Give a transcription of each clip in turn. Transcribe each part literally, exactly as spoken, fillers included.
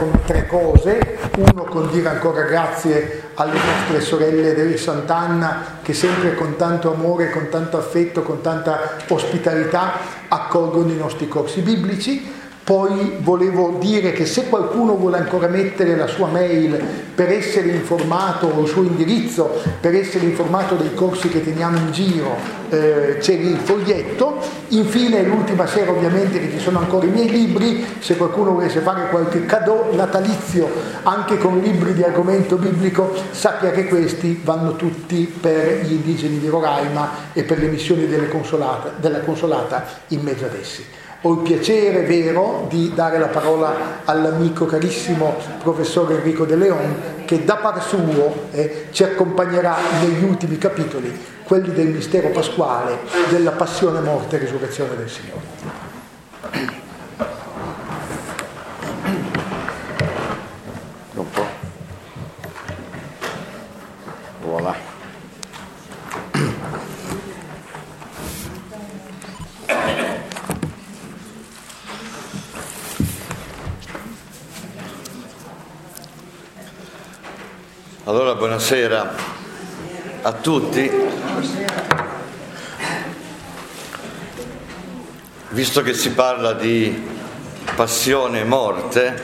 con tre cose. Uno, con dire ancora grazie alle nostre sorelle della Sant'Anna, che sempre con tanto amore, con tanto affetto, con tanta ospitalità accolgono i nostri corsi biblici. Poi volevo dire che se qualcuno vuole ancora mettere la sua mail per essere informato, o il suo indirizzo per essere informato dei corsi che teniamo in giro, eh, c'è il foglietto. Infine, l'ultima sera ovviamente, che ci sono ancora i miei libri, se qualcuno volesse fare qualche cadeau natalizio anche con libri di argomento biblico, sappia che questi vanno tutti per gli indigeni di Roraima e per le missioni delle consolata, della Consolata in mezzo ad essi. Ho il piacere vero di dare la parola all'amico carissimo professor Enrico De Leon, che da par suo eh, ci accompagnerà negli ultimi capitoli, quelli del mistero pasquale, della passione, morte e risurrezione del Signore. Un po'. Voilà. Allora, buonasera a tutti. Visto che si parla di passione e morte,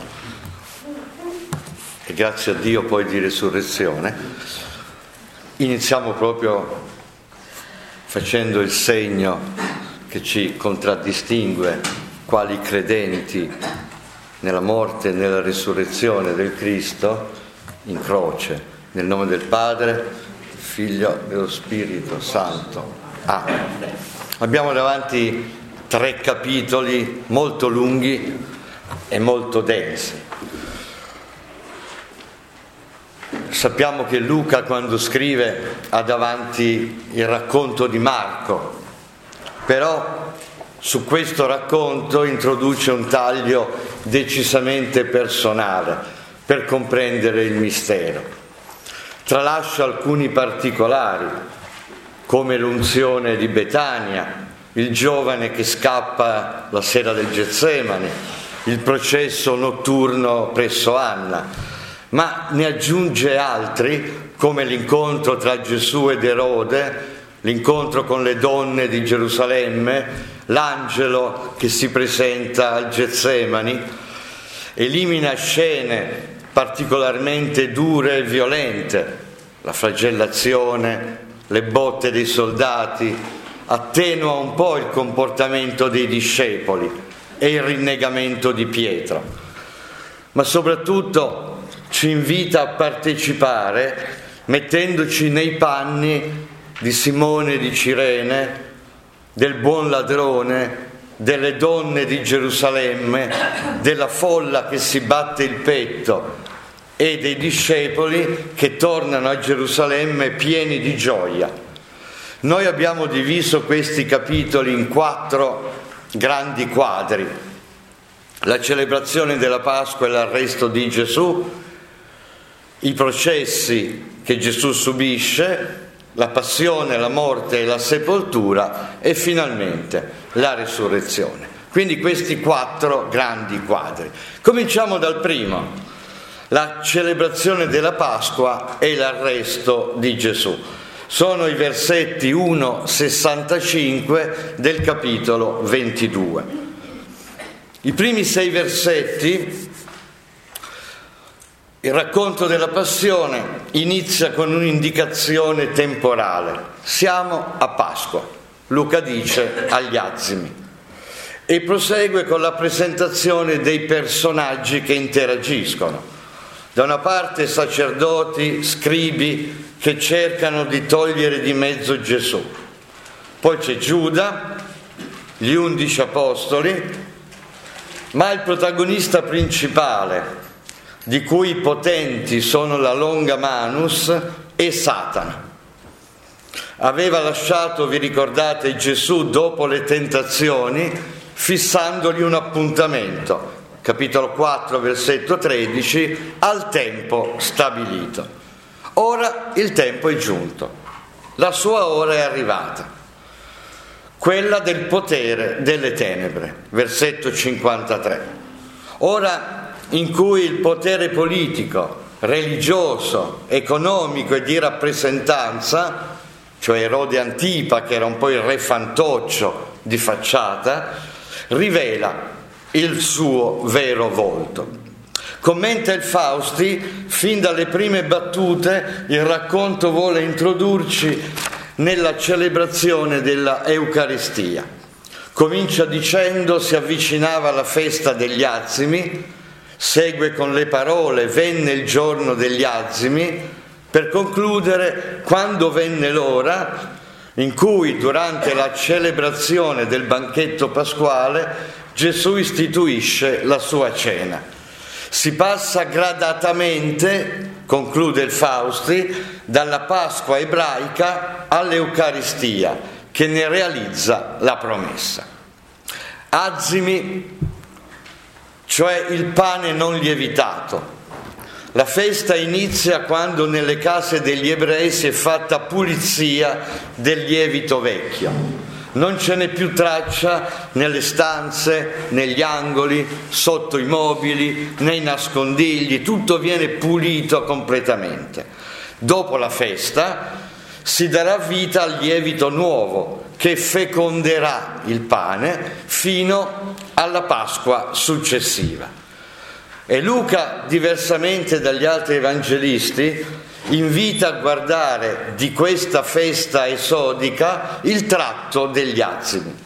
e grazie a Dio poi di resurrezione, iniziamo proprio facendo il segno che ci contraddistingue quali credenti nella morte e nella risurrezione del Cristo in croce, nel nome del Padre, del Figlio e dello Spirito Santo. Amen. Abbiamo davanti tre capitoli molto lunghi e molto densi. Sappiamo che Luca, quando scrive, ha davanti il racconto di Marco, però su questo racconto introduce un taglio decisamente personale per comprendere il mistero. Tralascia alcuni particolari, come l'unzione di Betania, il giovane che scappa la sera del Getsemani, il processo notturno presso Anna, ma ne aggiunge altri, come l'incontro tra Gesù ed Erode, l'incontro con le donne di Gerusalemme, l'angelo che si presenta al Getsemani. Elimina scene particolarmente dure e violente, la flagellazione, le botte dei soldati, attenua un po' il comportamento dei discepoli e il rinnegamento di Pietro, ma soprattutto ci invita a partecipare mettendoci nei panni di Simone di Cirene, del buon ladrone, delle donne di Gerusalemme, della folla che si batte il petto e dei discepoli che tornano a Gerusalemme pieni di gioia. Noi abbiamo diviso questi capitoli in quattro grandi quadri: la celebrazione della Pasqua e l'arresto di Gesù, i processi che Gesù subisce, la passione, la morte e la sepoltura, e finalmente la risurrezione. Quindi questi quattro grandi quadri. Cominciamo dal primo, la celebrazione della Pasqua e l'arresto di Gesù. Sono i versetti uno a sessantacinque del capitolo ventidue. I primi sei versetti, il racconto della passione, inizia con un'indicazione temporale. Siamo a Pasqua, Luca dice agli azimi, e prosegue con la presentazione dei personaggi che interagiscono. Da una parte sacerdoti, scribi che cercano di togliere di mezzo Gesù, poi c'è Giuda, gli undici apostoli, ma il protagonista principale, di cui i potenti sono la longa manus, è Satana. Aveva lasciato, vi ricordate, Gesù dopo le tentazioni, fissandogli un appuntamento, capitolo quattro, versetto tredici, al tempo stabilito. Ora il tempo è giunto, la sua ora è arrivata, quella del potere delle tenebre, versetto cinquantatré. Ora in cui il potere politico, religioso, economico e di rappresentanza, cioè Erode Antipa, che era un po' il re fantoccio di facciata, rivela il suo vero volto. Commenta il Fausti, fin dalle prime battute il racconto vuole introdurci nella celebrazione della Eucaristia. Comincia dicendo: si avvicinava la festa degli azimi, segue con le parole venne il giorno degli azimi, per concludere quando venne l'ora in cui durante la celebrazione del banchetto pasquale Gesù istituisce la sua cena. Si passa gradatamente, conclude il Fausti, dalla Pasqua ebraica all'Eucaristia, che ne realizza la promessa. Azimi, cioè il pane non lievitato. La festa inizia quando nelle case degli ebrei si è fatta pulizia del lievito vecchio. Non ce n'è più traccia nelle stanze, negli angoli, sotto i mobili, nei nascondigli, tutto viene pulito completamente. Dopo la festa si darà vita al lievito nuovo che feconderà il pane fino alla Pasqua successiva. E Luca, diversamente dagli altri evangelisti, invita a guardare di questa festa esodica il tratto degli azimi.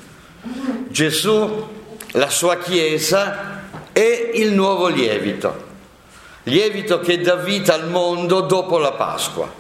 Gesù, la sua Chiesa e il nuovo lievito, lievito che dà vita al mondo dopo la Pasqua.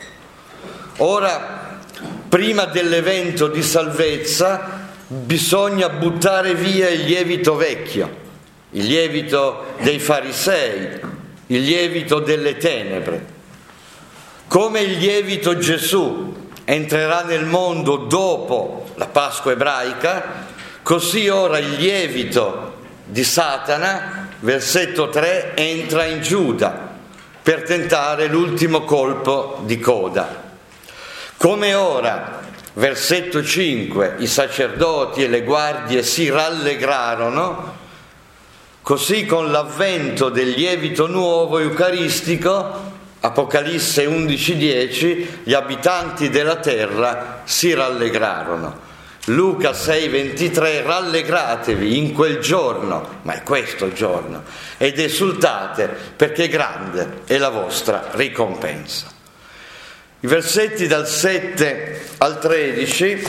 Ora, prima dell'evento di salvezza, bisogna buttare via il lievito vecchio, il lievito dei farisei, il lievito delle tenebre. Come il lievito Gesù entrerà nel mondo dopo la Pasqua ebraica, così ora il lievito di Satana, versetto tre, entra in Giuda per tentare l'ultimo colpo di coda. Come ora, versetto cinque, i sacerdoti e le guardie si rallegrarono, così con l'avvento del lievito nuovo eucaristico, Apocalisse undici dieci, gli abitanti della terra si rallegrarono. Luca sei ventitré, rallegratevi in quel giorno, ma è questo giorno, ed esultate perché grande è la vostra ricompensa. I versetti dal sette al tredici,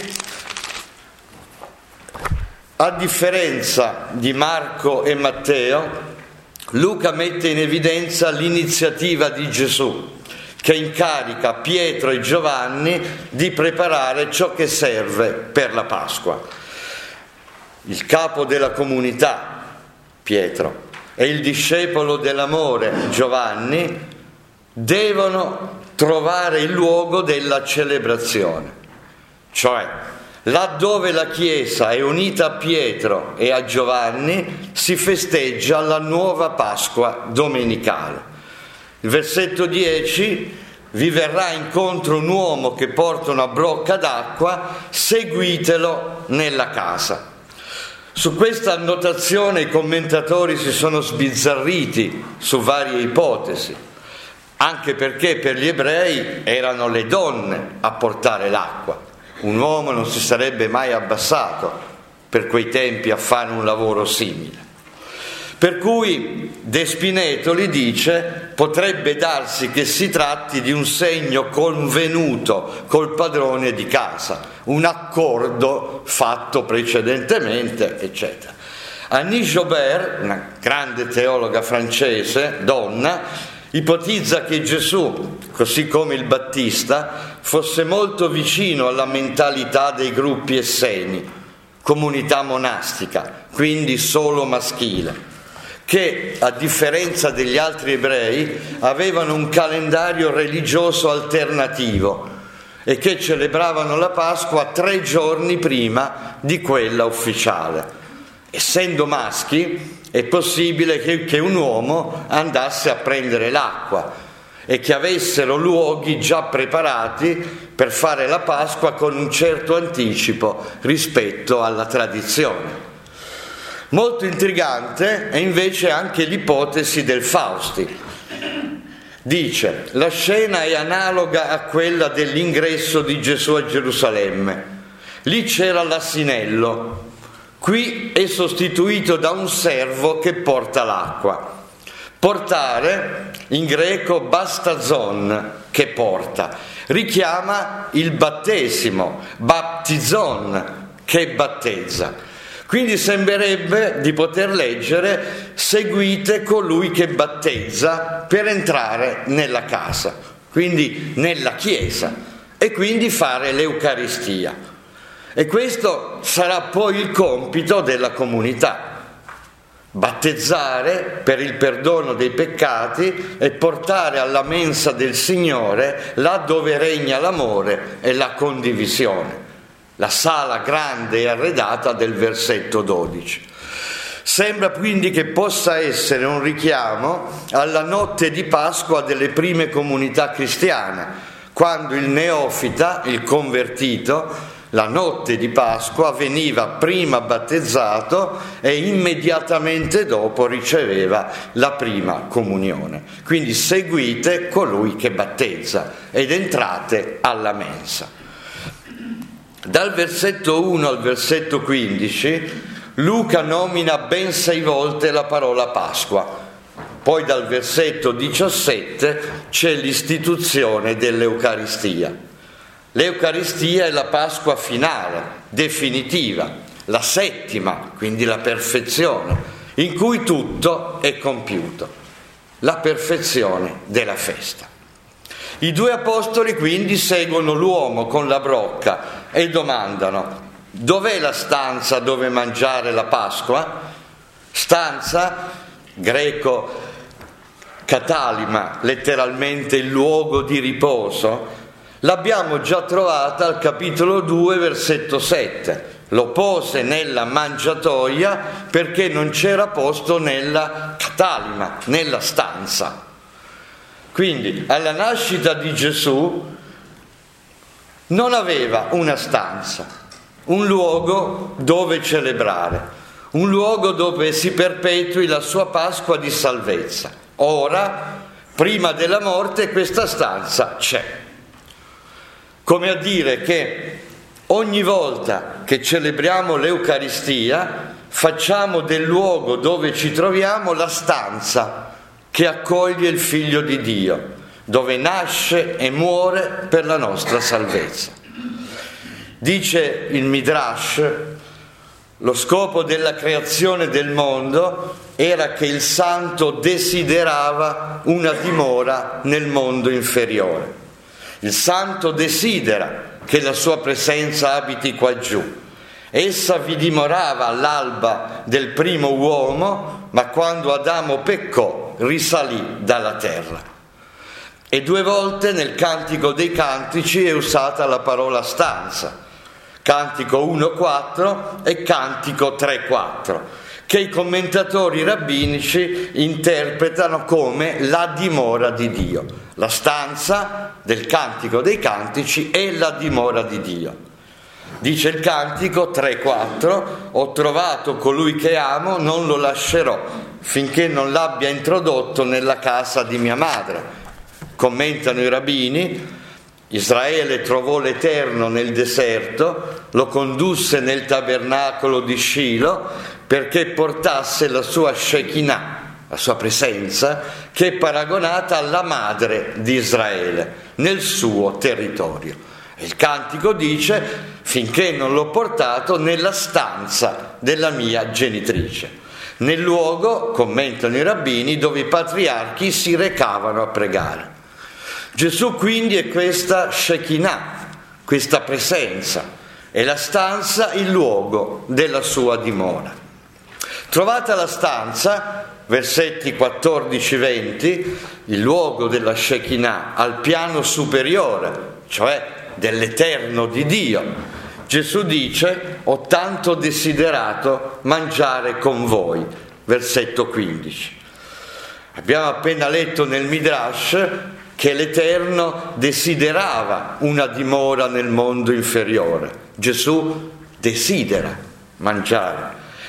a differenza di Marco e Matteo, Luca mette in evidenza l'iniziativa di Gesù, che incarica Pietro e Giovanni di preparare ciò che serve per la Pasqua. Il capo della comunità, Pietro, e il discepolo dell'amore, Giovanni, devono trovare il luogo della celebrazione, cioè laddove la Chiesa è unita a Pietro e a Giovanni si festeggia la nuova Pasqua domenicale. Il versetto dieci: vi verrà incontro un uomo che porta una brocca d'acqua, seguitelo nella casa. Su questa annotazione i commentatori si sono sbizzarriti su varie ipotesi, anche perché per gli ebrei erano le donne a portare l'acqua. Un uomo non si sarebbe mai abbassato per quei tempi a fare un lavoro simile. Per cui De Spinetoli dice: potrebbe darsi che si tratti di un segno convenuto col padrone di casa, un accordo fatto precedentemente, eccetera. Annie Joubert, una grande teologa francese, donna, ipotizza che Gesù, così come il Battista, fosse molto vicino alla mentalità dei gruppi esseni, comunità monastica, quindi solo maschile, che a differenza degli altri ebrei avevano un calendario religioso alternativo e che celebravano la Pasqua tre giorni prima di quella ufficiale. Essendo maschi, è possibile che, che un uomo andasse a prendere l'acqua e che avessero luoghi già preparati per fare la Pasqua con un certo anticipo rispetto alla tradizione. Molto intrigante è invece anche l'ipotesi del Fausti. Dice: la scena è analoga a quella dell'ingresso di Gesù a Gerusalemme. Lì c'era l'asinello, qui è sostituito da un servo che porta l'acqua. Portare, in greco bastazon, che porta, richiama il battesimo, baptizon, che battezza. Quindi sembrerebbe di poter leggere: seguite colui che battezza per entrare nella casa, quindi nella chiesa, e quindi fare l'Eucaristia. E questo sarà poi il compito della comunità: battezzare per il perdono dei peccati e portare alla mensa del Signore, là dove regna l'amore e la condivisione. La sala grande e arredata del versetto dodici. Sembra quindi che possa essere un richiamo alla notte di Pasqua delle prime comunità cristiane, quando il neofita, il convertito, la notte di Pasqua veniva prima battezzato e immediatamente dopo riceveva la prima comunione. Quindi seguite colui che battezza ed entrate alla mensa. Dal versetto uno al versetto quindici Luca nomina ben sei volte la parola Pasqua. Poi dal versetto diciassette c'è l'istituzione dell'Eucaristia. L'Eucaristia è la Pasqua finale, definitiva, la settima, quindi la perfezione, in cui tutto è compiuto, la perfezione della festa. I due apostoli quindi seguono l'uomo con la brocca e domandano: dov'è la stanza dove mangiare la Pasqua? Stanza, greco catalima, letteralmente il luogo di riposo, l'abbiamo già trovata al capitolo due, versetto sette. Lo pose nella mangiatoia perché non c'era posto nella catalima, nella stanza. Quindi alla nascita di Gesù non aveva una stanza, un luogo dove celebrare, un luogo dove si perpetui la sua Pasqua di salvezza. Ora, prima della morte, questa stanza c'è. Come a dire che ogni volta che celebriamo l'Eucaristia facciamo del luogo dove ci troviamo la stanza che accoglie il Figlio di Dio, dove nasce e muore per la nostra salvezza. Dice il Midrash: lo scopo della creazione del mondo era che il santo desiderava una dimora nel mondo inferiore. Il santo desidera che la sua presenza abiti qua giù. Essa vi dimorava all'alba del primo uomo, ma quando Adamo peccò risalì dalla terra. E due volte nel Cantico dei Cantici è usata la parola stanza, Cantico uno quattro e Cantico tre quattro, che i commentatori rabbinici interpretano come la dimora di Dio. La stanza del Cantico dei Cantici è la dimora di Dio. Dice il Cantico tre quattro: ho trovato colui che amo, non lo lascerò finché non l'abbia introdotto nella casa di mia madre. Commentano i rabbini: Israele trovò l'Eterno nel deserto, lo condusse nel tabernacolo di Scilo perché portasse la sua Shekinah, la sua presenza, che è paragonata alla madre di Israele nel suo territorio. Il Cantico dice: finché non l'ho portato nella stanza della mia genitrice, nel luogo, commentano i rabbini, dove i patriarchi si recavano a pregare. Gesù quindi è questa Shekinah, questa presenza, e la stanza il luogo della sua dimora. Trovata la stanza, versetti quattordici venti, il luogo della Shekinah al piano superiore, cioè dell'Eterno di Dio, Gesù dice: ho tanto desiderato mangiare con voi, versetto quindici. Abbiamo appena letto nel Midrash che l'Eterno desiderava una dimora nel mondo inferiore. Gesù desidera mangiare.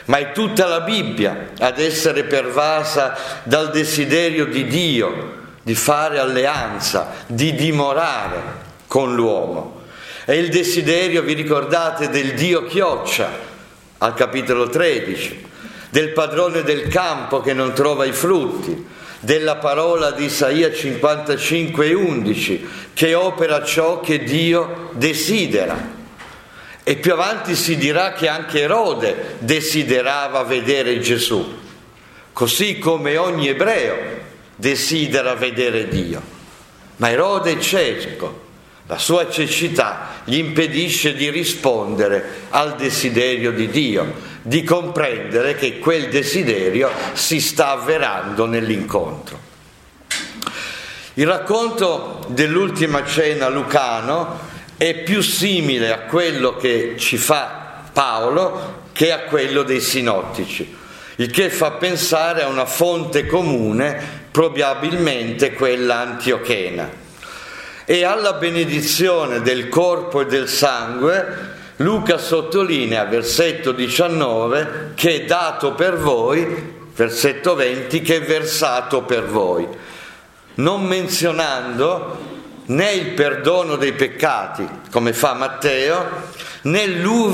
ma è tutta la Bibbia ad essere pervasa dal desiderio di Dio di fare alleanza, di dimorare con l'uomo. È il desiderio, vi ricordate, del Dio chioccia al capitolo tredici, del padrone del campo che non trova i frutti, della parola di Isaia cinquantacinque undici, che opera ciò che Dio desidera. E più avanti si dirà che anche Erode desiderava vedere Gesù, così come ogni ebreo desidera vedere Dio. Ma Erode è cieco, la sua cecità gli impedisce di rispondere al desiderio di Dio, di comprendere che quel desiderio si sta avverando nell'incontro. Il racconto dell'ultima cena lucano è più simile a quello che ci fa Paolo che a quello dei sinottici, il che fa pensare a una fonte comune, probabilmente quella antiochena. E alla benedizione del corpo e del sangue Luca sottolinea, versetto diciannove, che è dato per voi, versetto venti, che è versato per voi, non menzionando né il perdono dei peccati, come fa Matteo, né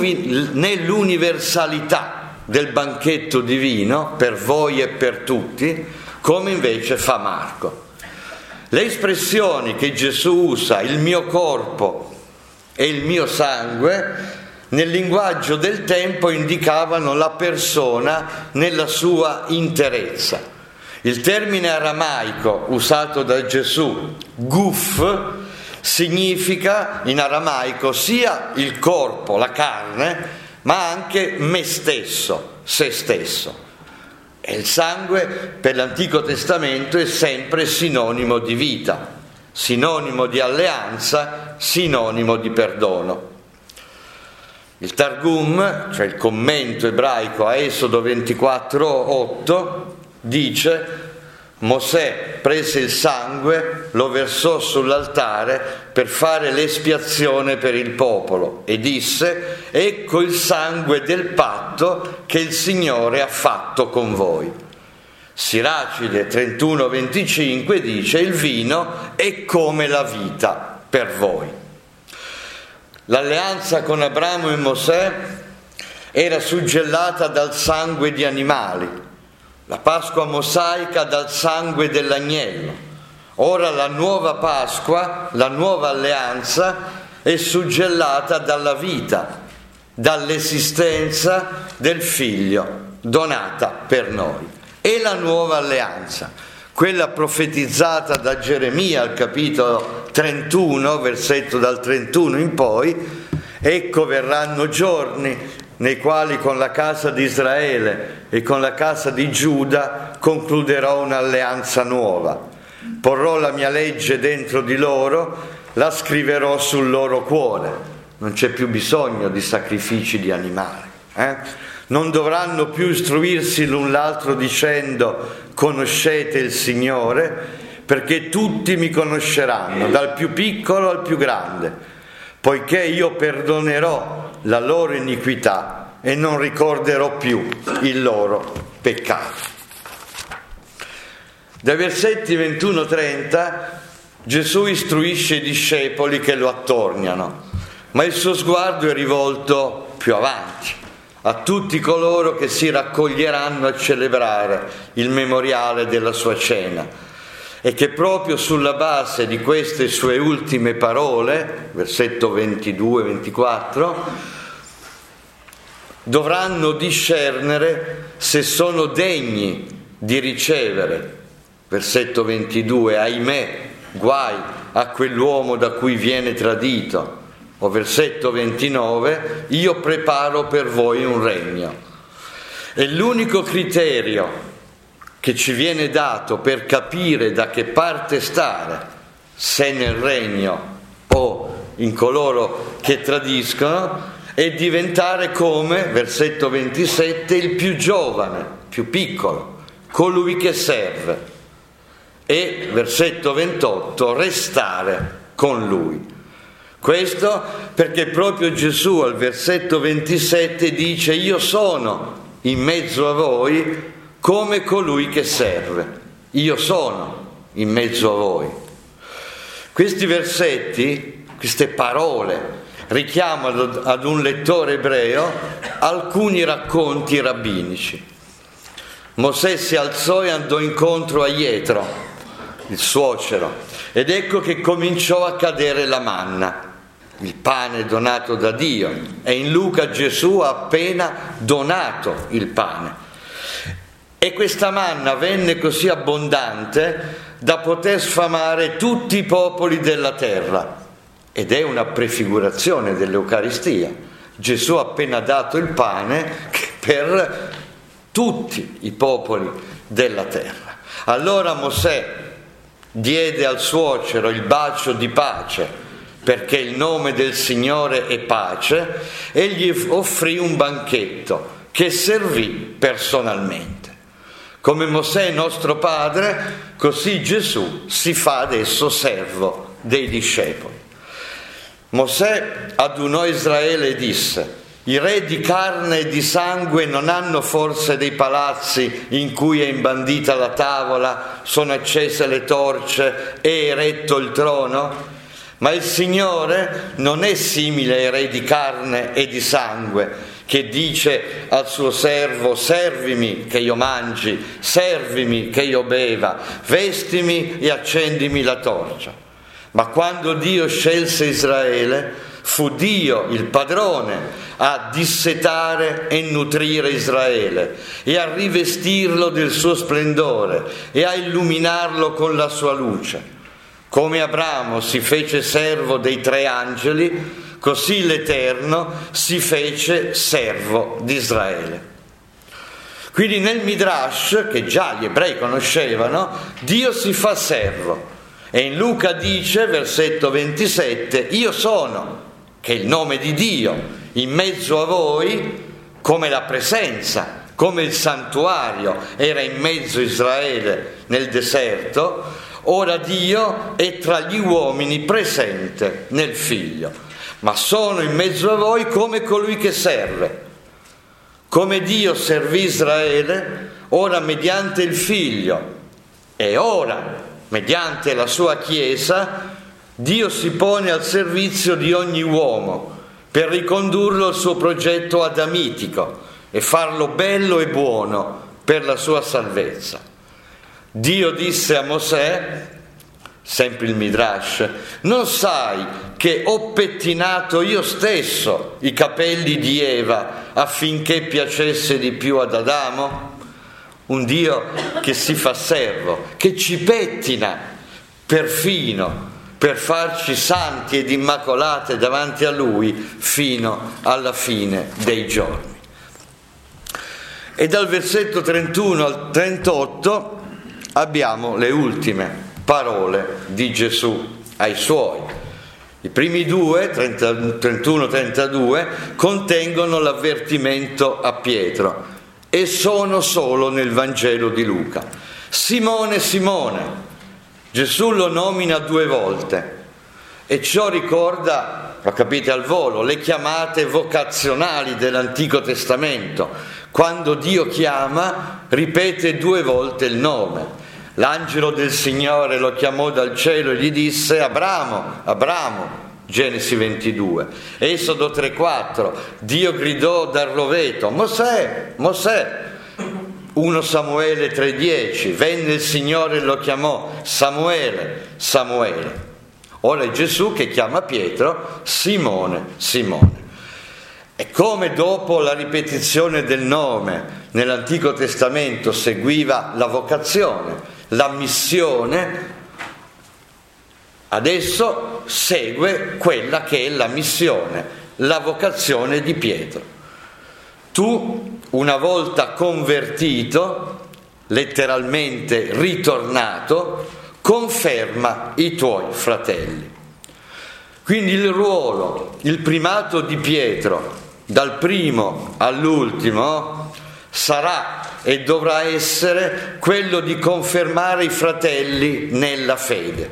l'universalità del banchetto divino per voi e per tutti, come invece fa Marco. Le espressioni che Gesù usa, il mio corpo e il mio sangue, nel linguaggio del tempo indicavano la persona nella sua interezza. Il termine aramaico usato da Gesù, guf, significa in aramaico sia il corpo, la carne, ma anche me stesso, se stesso. E il sangue per l'Antico Testamento è sempre sinonimo di vita, sinonimo di alleanza, sinonimo di perdono. Il Targum, cioè il commento ebraico a Esodo ventiquattro otto, dice: Mosè prese il sangue, lo versò sull'altare per fare l'espiazione per il popolo e disse: ecco il sangue del patto che il Signore ha fatto con voi. Siracide trentuno venticinque dice: il vino è come la vita per voi. L'alleanza con Abramo e Mosè era suggellata dal sangue di animali, la Pasqua mosaica dal sangue dell'agnello. Ora la nuova Pasqua, la nuova alleanza, è suggellata dalla vita, dall'esistenza del Figlio donata per noi. E la nuova alleanza, quella profetizzata da Geremia al capitolo trentuno, versetto dal trentuno in poi: ecco verranno giorni nei quali con la casa di Israele e con la casa di Giuda concluderò un'alleanza nuova. Porrò la mia legge dentro di loro, la scriverò sul loro cuore. Non c'è più bisogno di sacrifici di animali. Eh? Non dovranno più istruirsi l'un l'altro dicendo: conoscete il Signore, perché tutti mi conosceranno, dal più piccolo al più grande, poiché io perdonerò la loro iniquità e non ricorderò più il loro peccato. Dai versetti ventuno trenta Gesù istruisce i discepoli che lo attorniano, ma il suo sguardo è rivolto più avanti, a tutti coloro che si raccoglieranno a celebrare il memoriale della sua cena, e che proprio sulla base di queste sue ultime parole, versetto ventidue ventiquattro, dovranno discernere se sono degni di ricevere, versetto ventidue, ahimè, guai a quell'uomo da cui viene tradito, o versetto ventinove, io preparo per voi un regno. E l'unico criterio che ci viene dato per capire da che parte stare, se nel regno o in coloro che tradiscono, è diventare come, versetto ventisette, il più giovane, più piccolo, colui che serve, e, versetto ventotto, restare con lui. Questo perché proprio Gesù al versetto ventisette dice: io sono in mezzo a voi come colui che serve. Io sono in mezzo a voi. Questi versetti, queste parole, richiamano ad un lettore ebreo alcuni racconti rabbinici. Mosè si alzò e andò incontro a Jetro, il suocero, ed ecco che cominciò a cadere la manna, il pane donato da Dio, e in Luca Gesù ha appena donato il pane. E questa manna venne così abbondante da poter sfamare tutti i popoli della terra. Ed è una prefigurazione dell'Eucaristia. Gesù ha appena dato il pane per tutti i popoli della terra. Allora Mosè diede al suocero il bacio di pace, perché il nome del Signore è pace, e gli offrì un banchetto che servì personalmente. Come Mosè è nostro padre, così Gesù si fa adesso servo dei discepoli. Mosè adunò Israele e disse: i re di carne e di sangue non hanno forse dei palazzi in cui è imbandita la tavola, sono accese le torce e eretto il trono? Ma il Signore non è simile ai re di carne e di sangue, che dice al suo servo: servimi che io mangi, servimi che io beva, vestimi e accendimi la torcia. Ma quando Dio scelse Israele, fu Dio il padrone a dissetare e nutrire Israele e a rivestirlo del suo splendore e a illuminarlo con la sua luce. Come Abramo si fece servo dei tre angeli, così l'Eterno si fece servo di Israele. Quindi nel Midrash, che già gli ebrei conoscevano, Dio si fa servo. E in Luca dice, versetto ventisette, io sono, che è il nome di Dio, in mezzo a voi, come la presenza, come il santuario era in mezzo a Israele nel deserto, ora Dio è tra gli uomini presente nel Figlio. Ma sono in mezzo a voi come colui che serve. Come Dio servì Israele, ora mediante il Figlio, e ora mediante la sua Chiesa, Dio si pone al servizio di ogni uomo per ricondurlo al suo progetto adamitico e farlo bello e buono per la sua salvezza. Dio disse a Mosè, sempre il Midrash: non sai che ho pettinato io stesso i capelli di Eva affinché piacesse di più ad Adamo? Un Dio che si fa servo, che ci pettina perfino per farci santi ed immacolate davanti a Lui fino alla fine dei giorni. E dal versetto trentuno al trentotto abbiamo le ultime parole di Gesù ai Suoi. I primi due, trentuno trentadue, contengono l'avvertimento a Pietro e sono solo nel Vangelo di Luca. Simone, Simone, Gesù lo nomina due volte e ciò ricorda, lo capite al volo, le chiamate vocazionali dell'Antico Testamento. Quando Dio chiama, ripete due volte il nome. L'angelo del Signore lo chiamò dal cielo e gli disse: Abramo, Abramo, Genesi ventidue. Esodo tre quattro, Dio gridò dal roveto: Mosè, Mosè. primo Samuele tre dieci, venne il Signore e lo chiamò: Samuele, Samuele. Ora è Gesù che chiama Pietro Simone, Simone. E come dopo la ripetizione del nome nell'Antico Testamento seguiva la vocazione, la missione, adesso segue quella che è la missione, la vocazione di Pietro. Tu, una volta convertito, letteralmente ritornato, conferma i tuoi fratelli. Quindi il ruolo, il primato di Pietro, dal primo all'ultimo, sarà e dovrà essere quello di confermare i fratelli nella fede.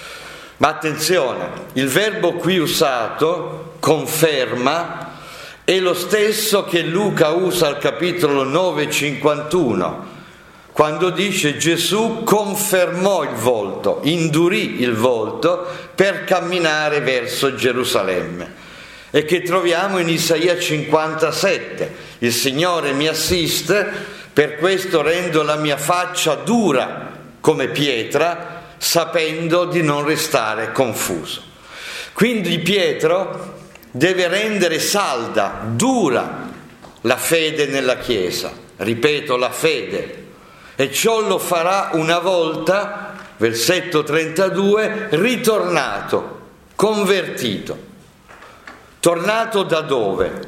Ma attenzione, il verbo qui usato, conferma, è è lo stesso che Luca usa al capitolo nove cinquantuno, quando dice Gesù confermò il volto, indurì il volto per camminare verso Gerusalemme, e che troviamo in Isaia cinquantasette: il Signore mi assiste, per questo rendo la mia faccia dura come pietra, sapendo di non restare confuso. Quindi Pietro deve rendere salda, dura la fede nella Chiesa, ripeto, la fede, e ciò lo farà una volta, versetto trentadue, ritornato, convertito. Tornato da dove?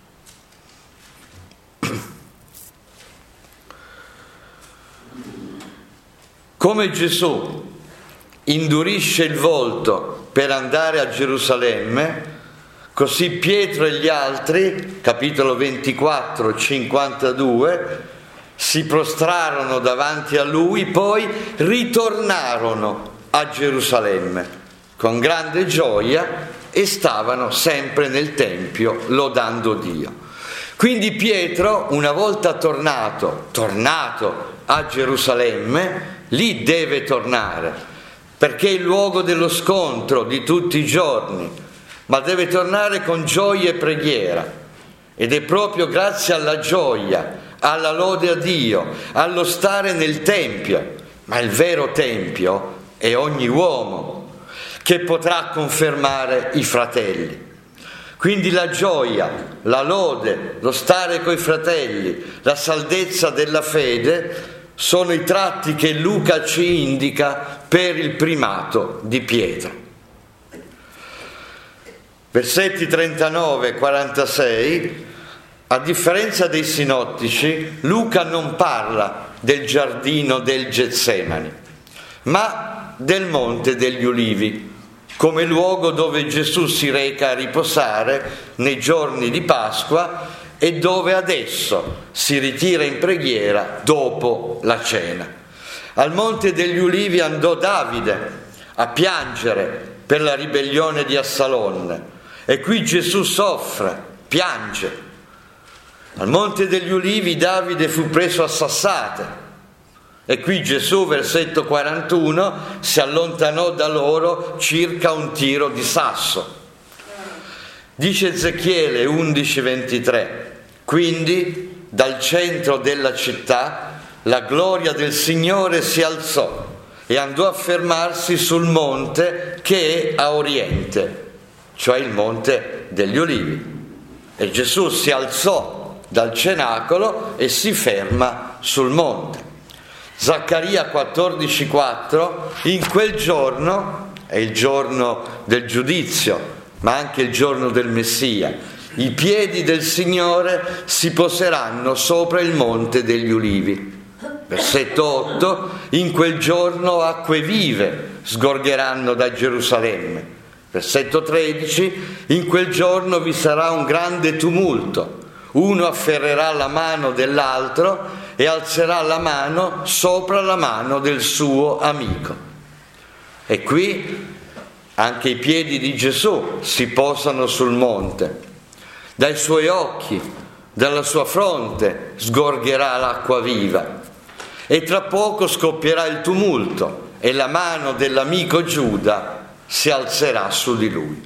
Come Gesù indurisce il volto per andare a Gerusalemme, così Pietro e gli altri, capitolo ventiquattro cinquantadue, si prostrarono davanti a lui, poi ritornarono a Gerusalemme con grande gioia e stavano sempre nel Tempio lodando Dio. Quindi Pietro, una volta tornato, tornato a Gerusalemme, lì deve tornare, perché è il luogo dello scontro di tutti i giorni, ma deve tornare con gioia e preghiera, ed è proprio grazie alla gioia, alla lode a Dio, allo stare nel Tempio, ma il vero Tempio è ogni uomo, che potrà confermare i fratelli. Quindi la gioia, la lode, lo stare coi fratelli, la saldezza della fede sono i tratti che Luca ci indica per il primato di Pietro. Versetti trentanove e quarantasei, a differenza dei sinottici, Luca non parla del giardino del Getsemani, ma del Monte degli Ulivi, come luogo dove Gesù si reca a riposare nei giorni di Pasqua e dove adesso si ritira in preghiera dopo la cena. Al Monte degli Ulivi andò Davide a piangere per la ribellione di Assalonne, e qui Gesù soffre, piange. Al Monte degli Ulivi Davide fu preso a sassate, e qui Gesù, versetto quarantuno, si allontanò da loro circa un tiro di sasso. Dice Ezechiele undici ventitré: quindi dal centro della città la gloria del Signore si alzò e andò a fermarsi sul monte che è a oriente, cioè il Monte degli Ulivi. E Gesù si alzò dal cenacolo e si ferma sul monte. Zaccaria quattordici quattro: in quel giorno, è il giorno del giudizio, ma anche il giorno del Messia, i piedi del Signore si poseranno sopra il Monte degli Ulivi. Versetto otto: in quel giorno acque vive sgorgeranno da Gerusalemme. Versetto tredici: in quel giorno vi sarà un grande tumulto, uno afferrerà la mano dell'altro e alzerà la mano sopra la mano del suo amico. E qui anche i piedi di Gesù si posano sul monte. Dai suoi occhi, dalla sua fronte sgorgerà l'acqua viva, e tra poco scoppierà il tumulto e la mano dell'amico Giuda si alzerà su di lui.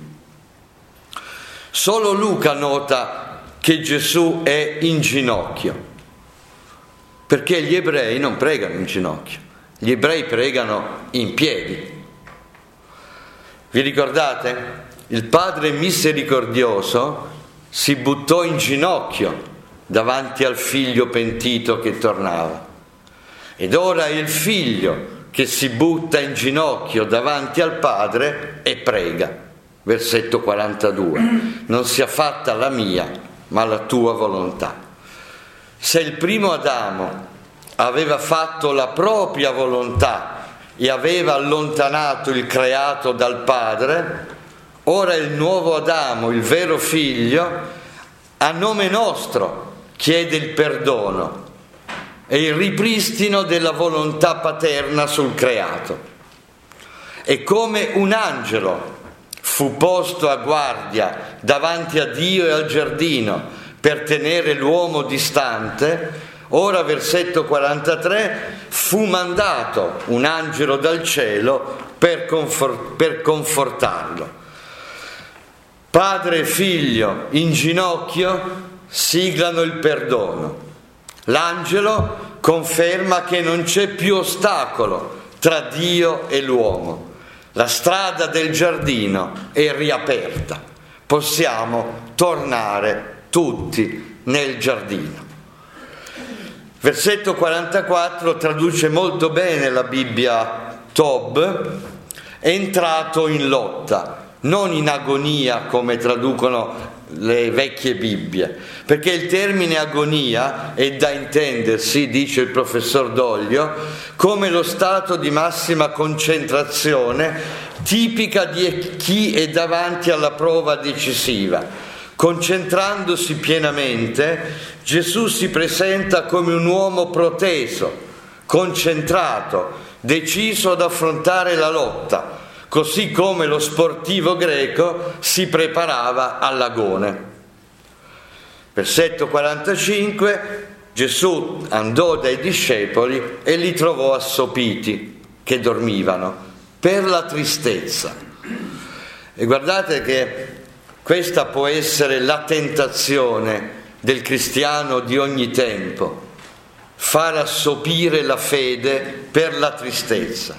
Solo Luca nota che Gesù è in ginocchio, perché gli ebrei non pregano in ginocchio, gli ebrei pregano in piedi. Vi ricordate? Il Padre misericordioso si buttò in ginocchio davanti al figlio pentito che tornava, ed ora è il figlio che si butta in ginocchio davanti al Padre e prega. Versetto quarantadue: non sia fatta la mia ma la tua volontà. Se il primo Adamo aveva fatto la propria volontà e aveva allontanato il creato dal Padre, ora il nuovo Adamo, il vero figlio, a nome nostro chiede il perdono e il ripristino della volontà paterna sul creato. E come un angelo fu posto a guardia davanti a Dio e al giardino per tenere l'uomo distante, ora versetto quarantatré, fu mandato un angelo dal cielo per, confor- per confortarlo. Padre e figlio in ginocchio siglano il perdono. L'angelo conferma che non c'è più ostacolo tra Dio e l'uomo. La strada del giardino è riaperta. Possiamo tornare tutti nel giardino. Versetto quarantaquattro traduce molto bene la Bibbia Tob: è entrato in lotta, non in agonia come traducono le vecchie Bibbie, perché il termine agonia è da intendersi, dice il professor Doglio, come lo stato di massima concentrazione tipica di chi è davanti alla prova decisiva. Concentrandosi pienamente, Gesù si presenta come un uomo proteso, concentrato, deciso ad affrontare la lotta, così come lo sportivo greco si preparava all'agone. Versetto quarantacinque, Gesù andò dai discepoli e li trovò assopiti, che dormivano, per la tristezza. E guardate che questa può essere la tentazione del cristiano di ogni tempo, far assopire la fede per la tristezza.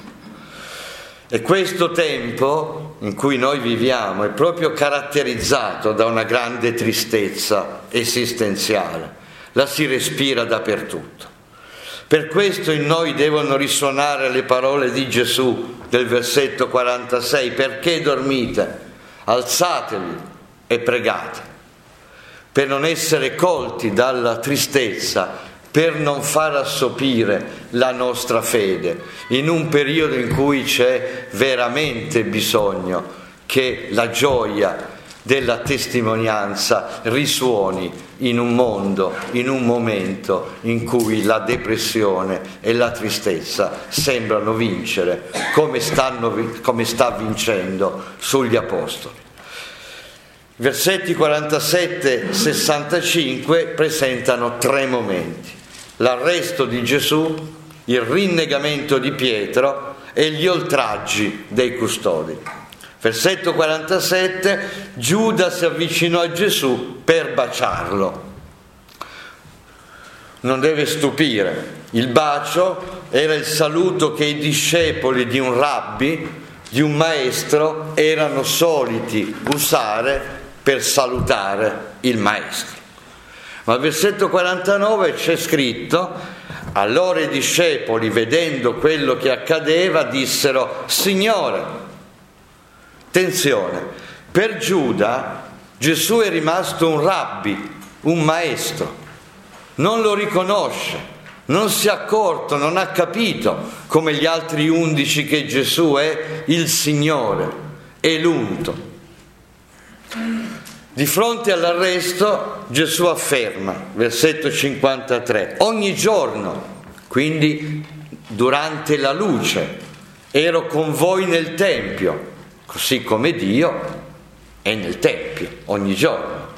E questo tempo in cui noi viviamo è proprio caratterizzato da una grande tristezza esistenziale, la si respira dappertutto. Per questo in noi devono risuonare le parole di Gesù del versetto quarantasei: perché dormite? Alzatevi e pregate, per non essere colti dalla tristezza, per non far assopire la nostra fede in un periodo in cui c'è veramente bisogno che la gioia della testimonianza risuoni in un mondo, in un momento in cui la depressione e la tristezza sembrano vincere come, stanno, come sta vincendo sugli apostoli. Versetti quarantasette sessantacinque presentano tre momenti: l'arresto di Gesù, il rinnegamento di Pietro e gli oltraggi dei custodi. Versetto quarantasette, Giuda si avvicinò a Gesù per baciarlo. Non deve stupire, il bacio era il saluto che i discepoli di un rabbi, di un maestro, erano soliti usare per salutare il maestro. Ma al versetto quarantanove c'è scritto: allora i discepoli, vedendo quello che accadeva, dissero: Signore, attenzione, per Giuda Gesù è rimasto un rabbi, un maestro, non lo riconosce, non si è accorto, non ha capito come gli altri undici che Gesù è il Signore, è l'unto. Di fronte all'arresto Gesù afferma, versetto cinquantatré: ogni giorno, quindi durante la luce, ero con voi nel Tempio, così come Dio è nel Tempio ogni giorno,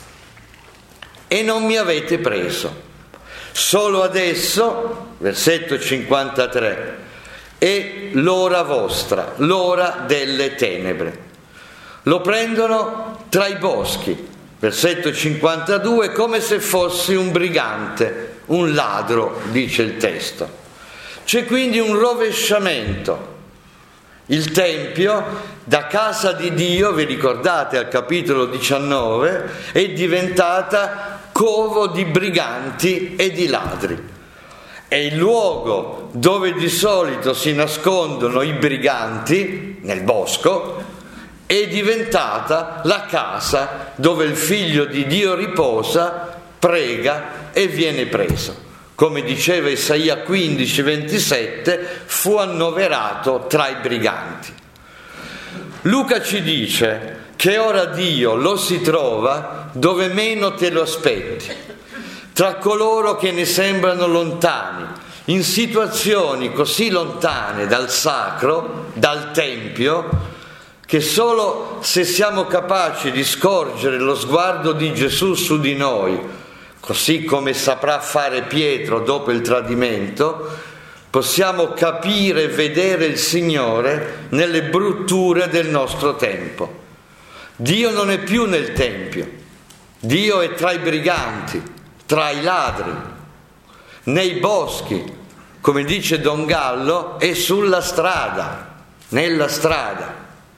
e non mi avete preso. Solo adesso, versetto cinquantatré, è l'ora vostra, l'ora delle tenebre. Lo prendono tra i boschi, versetto cinquantadue, come se fossi un brigante, un ladro, dice il testo. C'è quindi un rovesciamento. Il Tempio, da casa di Dio, vi ricordate al capitolo diciannove, è diventata covo di briganti e di ladri. È il luogo dove di solito si nascondono i briganti, nel bosco, è diventata la casa dove il figlio di Dio riposa, prega e viene preso. Come diceva Isaia quindici ventisette, fu annoverato tra i briganti. Luca ci dice che ora Dio lo si trova dove meno te lo aspetti, tra coloro che ne sembrano lontani, in situazioni così lontane dal sacro, dal Tempio, che solo se siamo capaci di scorgere lo sguardo di Gesù su di noi, così come saprà fare Pietro dopo il tradimento, possiamo capire e vedere il Signore nelle brutture del nostro tempo. Dio non è più nel Tempio, Dio è tra i briganti, tra i ladri, nei boschi, come dice Don Gallo, è sulla strada, nella strada.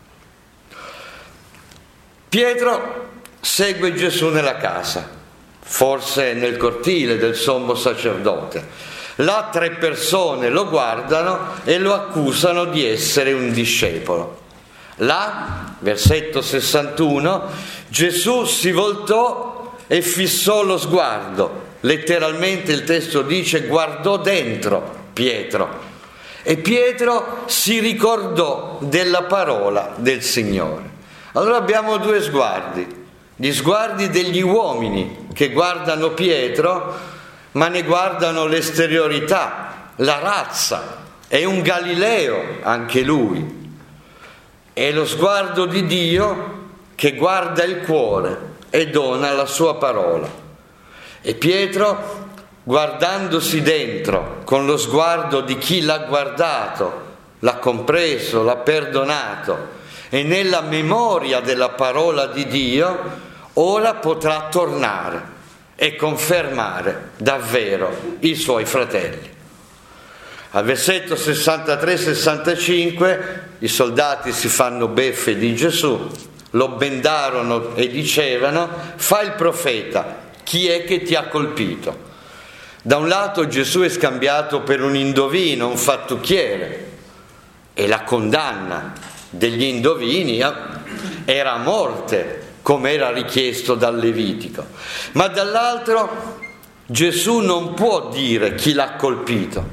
Pietro segue Gesù nella casa, forse nel cortile del sommo sacerdote. Là tre persone lo guardano e lo accusano di essere un discepolo. Là, versetto sessantuno, Gesù si voltò e fissò lo sguardo. Letteralmente il testo dice guardò dentro Pietro. E Pietro si ricordò della parola del Signore. Allora abbiamo due sguardi, gli sguardi degli uomini che guardano Pietro, ma ne guardano l'esteriorità, la razza, è un Galileo anche lui, e lo sguardo di Dio che guarda il cuore e dona la sua parola. E Pietro, guardandosi dentro con lo sguardo di chi l'ha guardato, l'ha compreso, l'ha perdonato, e nella memoria della parola di Dio ora potrà tornare e confermare davvero i suoi fratelli. Al versetto sessantatré sessantacinque i soldati si fanno beffe di Gesù, lo bendarono e dicevano: fa il profeta, chi è che ti ha colpito? Da un lato Gesù è scambiato per un indovino, un fattucchiere, e la condanna degli indovini era a morte, come era richiesto dal Levitico. Ma dall'altro Gesù non può dire chi l'ha colpito,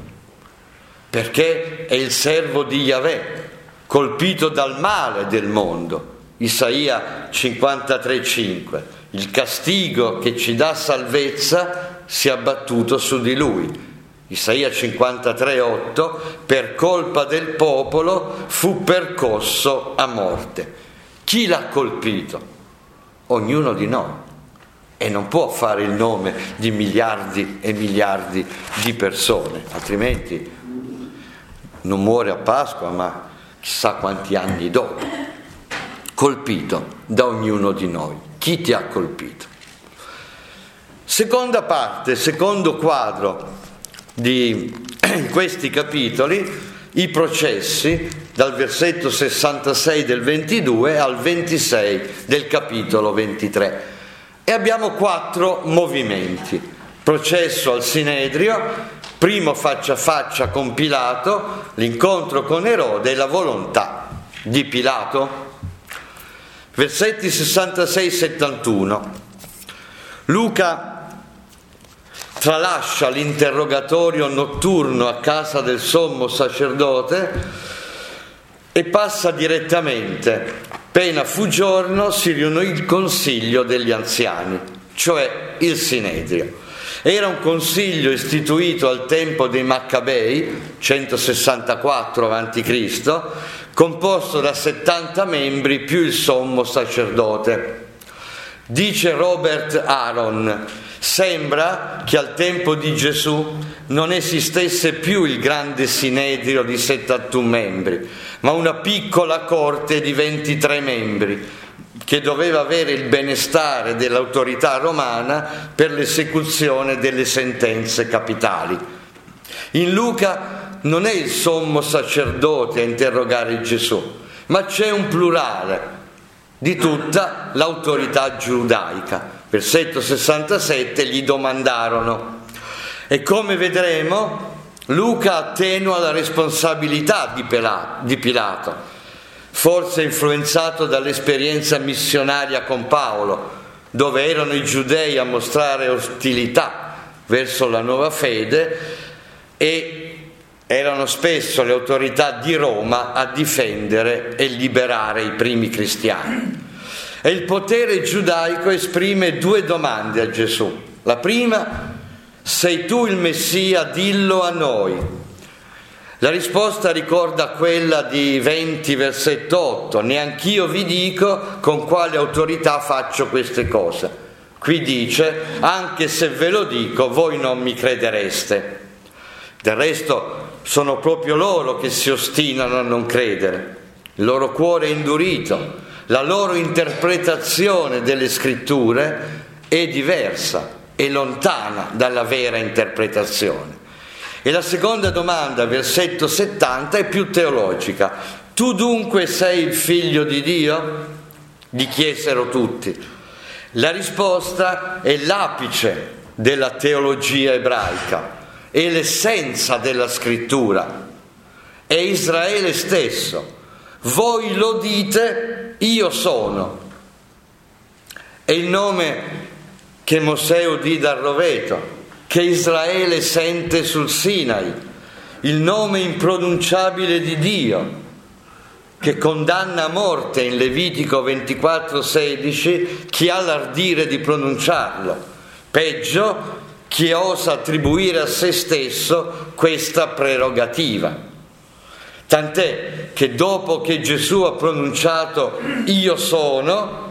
perché è il servo di Yahweh, colpito dal male del mondo. Isaia cinquantatré cinque, il castigo che ci dà salvezza si è abbattuto su di lui. Isaia cinquantatré otto, per colpa del popolo fu percosso a morte. Chi l'ha colpito? Ognuno di noi. E non può fare il nome di miliardi e miliardi di persone, altrimenti non muore a Pasqua, ma chissà quanti anni dopo. Colpito da ognuno di noi. Chi ti ha colpito? Seconda parte, secondo quadro di questi capitoli, i processi dal versetto sessantasei del ventidue al ventisei del capitolo ventitré, e abbiamo quattro movimenti: processo al Sinedrio, primo faccia a faccia con Pilato, l'incontro con Erode e la volontà di Pilato. Versetti sessantasei settantuno. Luca tralascia l'interrogatorio notturno a casa del sommo sacerdote e passa direttamente. Appena fu giorno si riunì il consiglio degli anziani, cioè il Sinedrio. Era un consiglio istituito al tempo dei Maccabei, centosessantaquattro avanti Cristo, composto da settanta membri più il sommo sacerdote. Dice Robert Aaron: sembra che al tempo di Gesù non esistesse più il grande Sinedrio di settantuno membri, ma una piccola corte di ventitré membri che doveva avere il benestare dell'autorità romana per l'esecuzione delle sentenze capitali. In Luca non è il sommo sacerdote a interrogare Gesù, ma c'è un plurale di tutta l'autorità giudaica. Versetto sessantasette, gli domandarono. E come vedremo, Luca attenua la responsabilità di Pilato, forse influenzato dall'esperienza missionaria con Paolo, dove erano i giudei a mostrare ostilità verso la nuova fede e erano spesso le autorità di Roma a difendere e liberare i primi cristiani. E il potere giudaico esprime due domande a Gesù. La prima: sei tu il Messia? Dillo a noi. La risposta ricorda quella di venti versetto otto: neanch'io vi dico con quale autorità faccio queste cose. Qui dice: anche se ve lo dico voi non mi credereste. Del resto sono proprio loro che si ostinano a non credere. Il loro cuore è indurito, la loro interpretazione delle scritture è diversa, è lontana dalla vera interpretazione. E la seconda domanda, versetto settanta, è più teologica. Tu dunque sei il figlio di Dio? Gli chiesero tutti. La risposta è l'apice della teologia ebraica, è l'essenza della scrittura, è Israele stesso. Voi lo dite, io sono. È il nome che Mosè udì dal roveto, che Israele sente sul Sinai, il nome impronunciabile di Dio, che condanna a morte in Levitico ventiquattro sedici chi ha l'ardire di pronunciarlo. Peggio, chi osa attribuire a se stesso questa prerogativa. Tant'è che dopo che Gesù ha pronunciato io sono,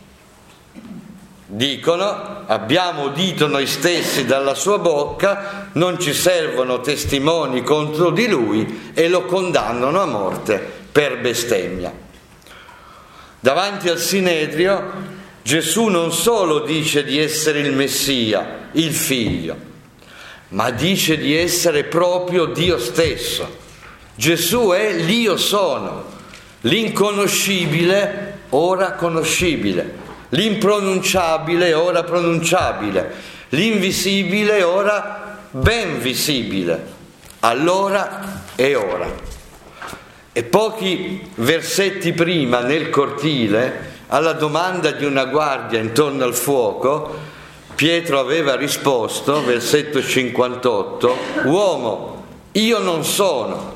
dicono, abbiamo udito noi stessi dalla sua bocca, non ci servono testimoni contro di lui, e lo condannano a morte per bestemmia. Davanti al Sinedrio Gesù non solo dice di essere il Messia, il Figlio, ma dice di essere proprio Dio stesso. Gesù è l'Io sono, l'inconoscibile ora conoscibile, l'impronunciabile ora pronunciabile, l'invisibile ora ben visibile, allora e ora. E pochi versetti prima, nel cortile, alla domanda di una guardia intorno al fuoco, Pietro aveva risposto, versetto cinquantotto: uomo, io non sono.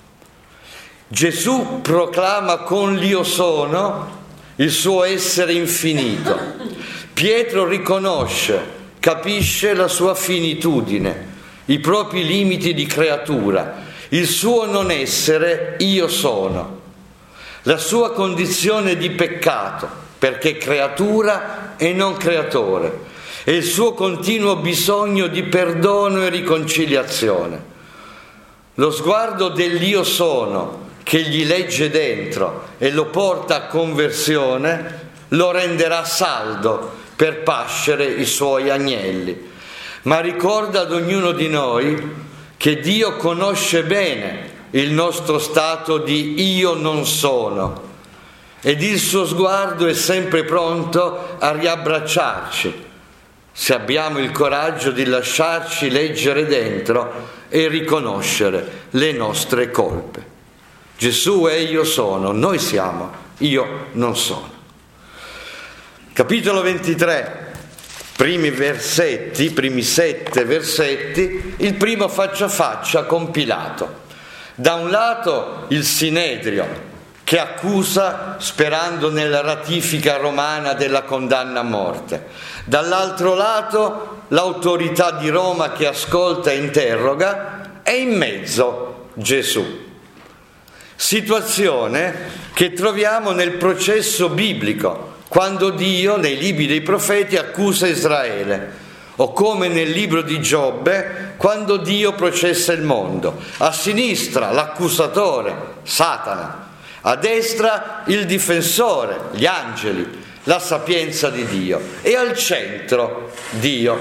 Gesù proclama con l'Io sono il suo essere infinito. Pietro riconosce, capisce la sua finitudine, i propri limiti di creatura, il suo non essere io sono, la sua condizione di peccato, perché creatura e non creatore, e il suo continuo bisogno di perdono e riconciliazione. Lo sguardo dell'Io sono, che gli legge dentro e lo porta a conversione, lo renderà saldo per pascere i suoi agnelli. Ma ricorda ad ognuno di noi che Dio conosce bene il nostro stato di io non sono, ed il suo sguardo è sempre pronto a riabbracciarci, se abbiamo il coraggio di lasciarci leggere dentro e riconoscere le nostre colpe. Gesù è io sono, noi siamo io non sono. Capitolo ventitré, primi versetti, primi sette versetti, il primo faccia a faccia con Pilato. Da un lato il Sinedrio, che accusa sperando nella ratifica romana della condanna a morte. Dall'altro lato l'autorità di Roma che ascolta e interroga, e in mezzo Gesù. Situazione che troviamo nel processo biblico, quando Dio nei libri dei profeti accusa Israele, o come nel libro di Giobbe, quando Dio processa il mondo. A sinistra l'accusatore, Satana, a destra il difensore, gli angeli, la sapienza di Dio, e al centro Dio.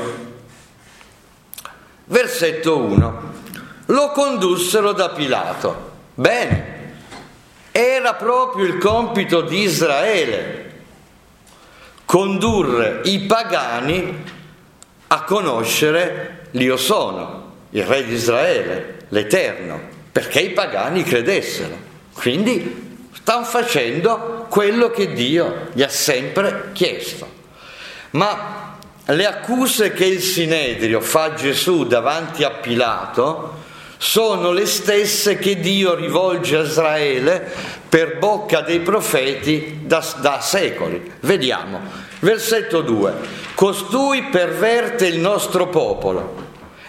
Versetto uno. Lo condussero da Pilato. Bene, era proprio il compito di Israele condurre i pagani a conoscere l'Io sono, il Re di Israele, l'Eterno, perché i pagani credessero. Quindi stanno facendo quello che Dio gli ha sempre chiesto. Ma le accuse che il Sinedrio fa a Gesù davanti a Pilato sono le stesse che Dio rivolge a Israele per bocca dei profeti da, da secoli. Vediamo, versetto due. Costui perverte il nostro popolo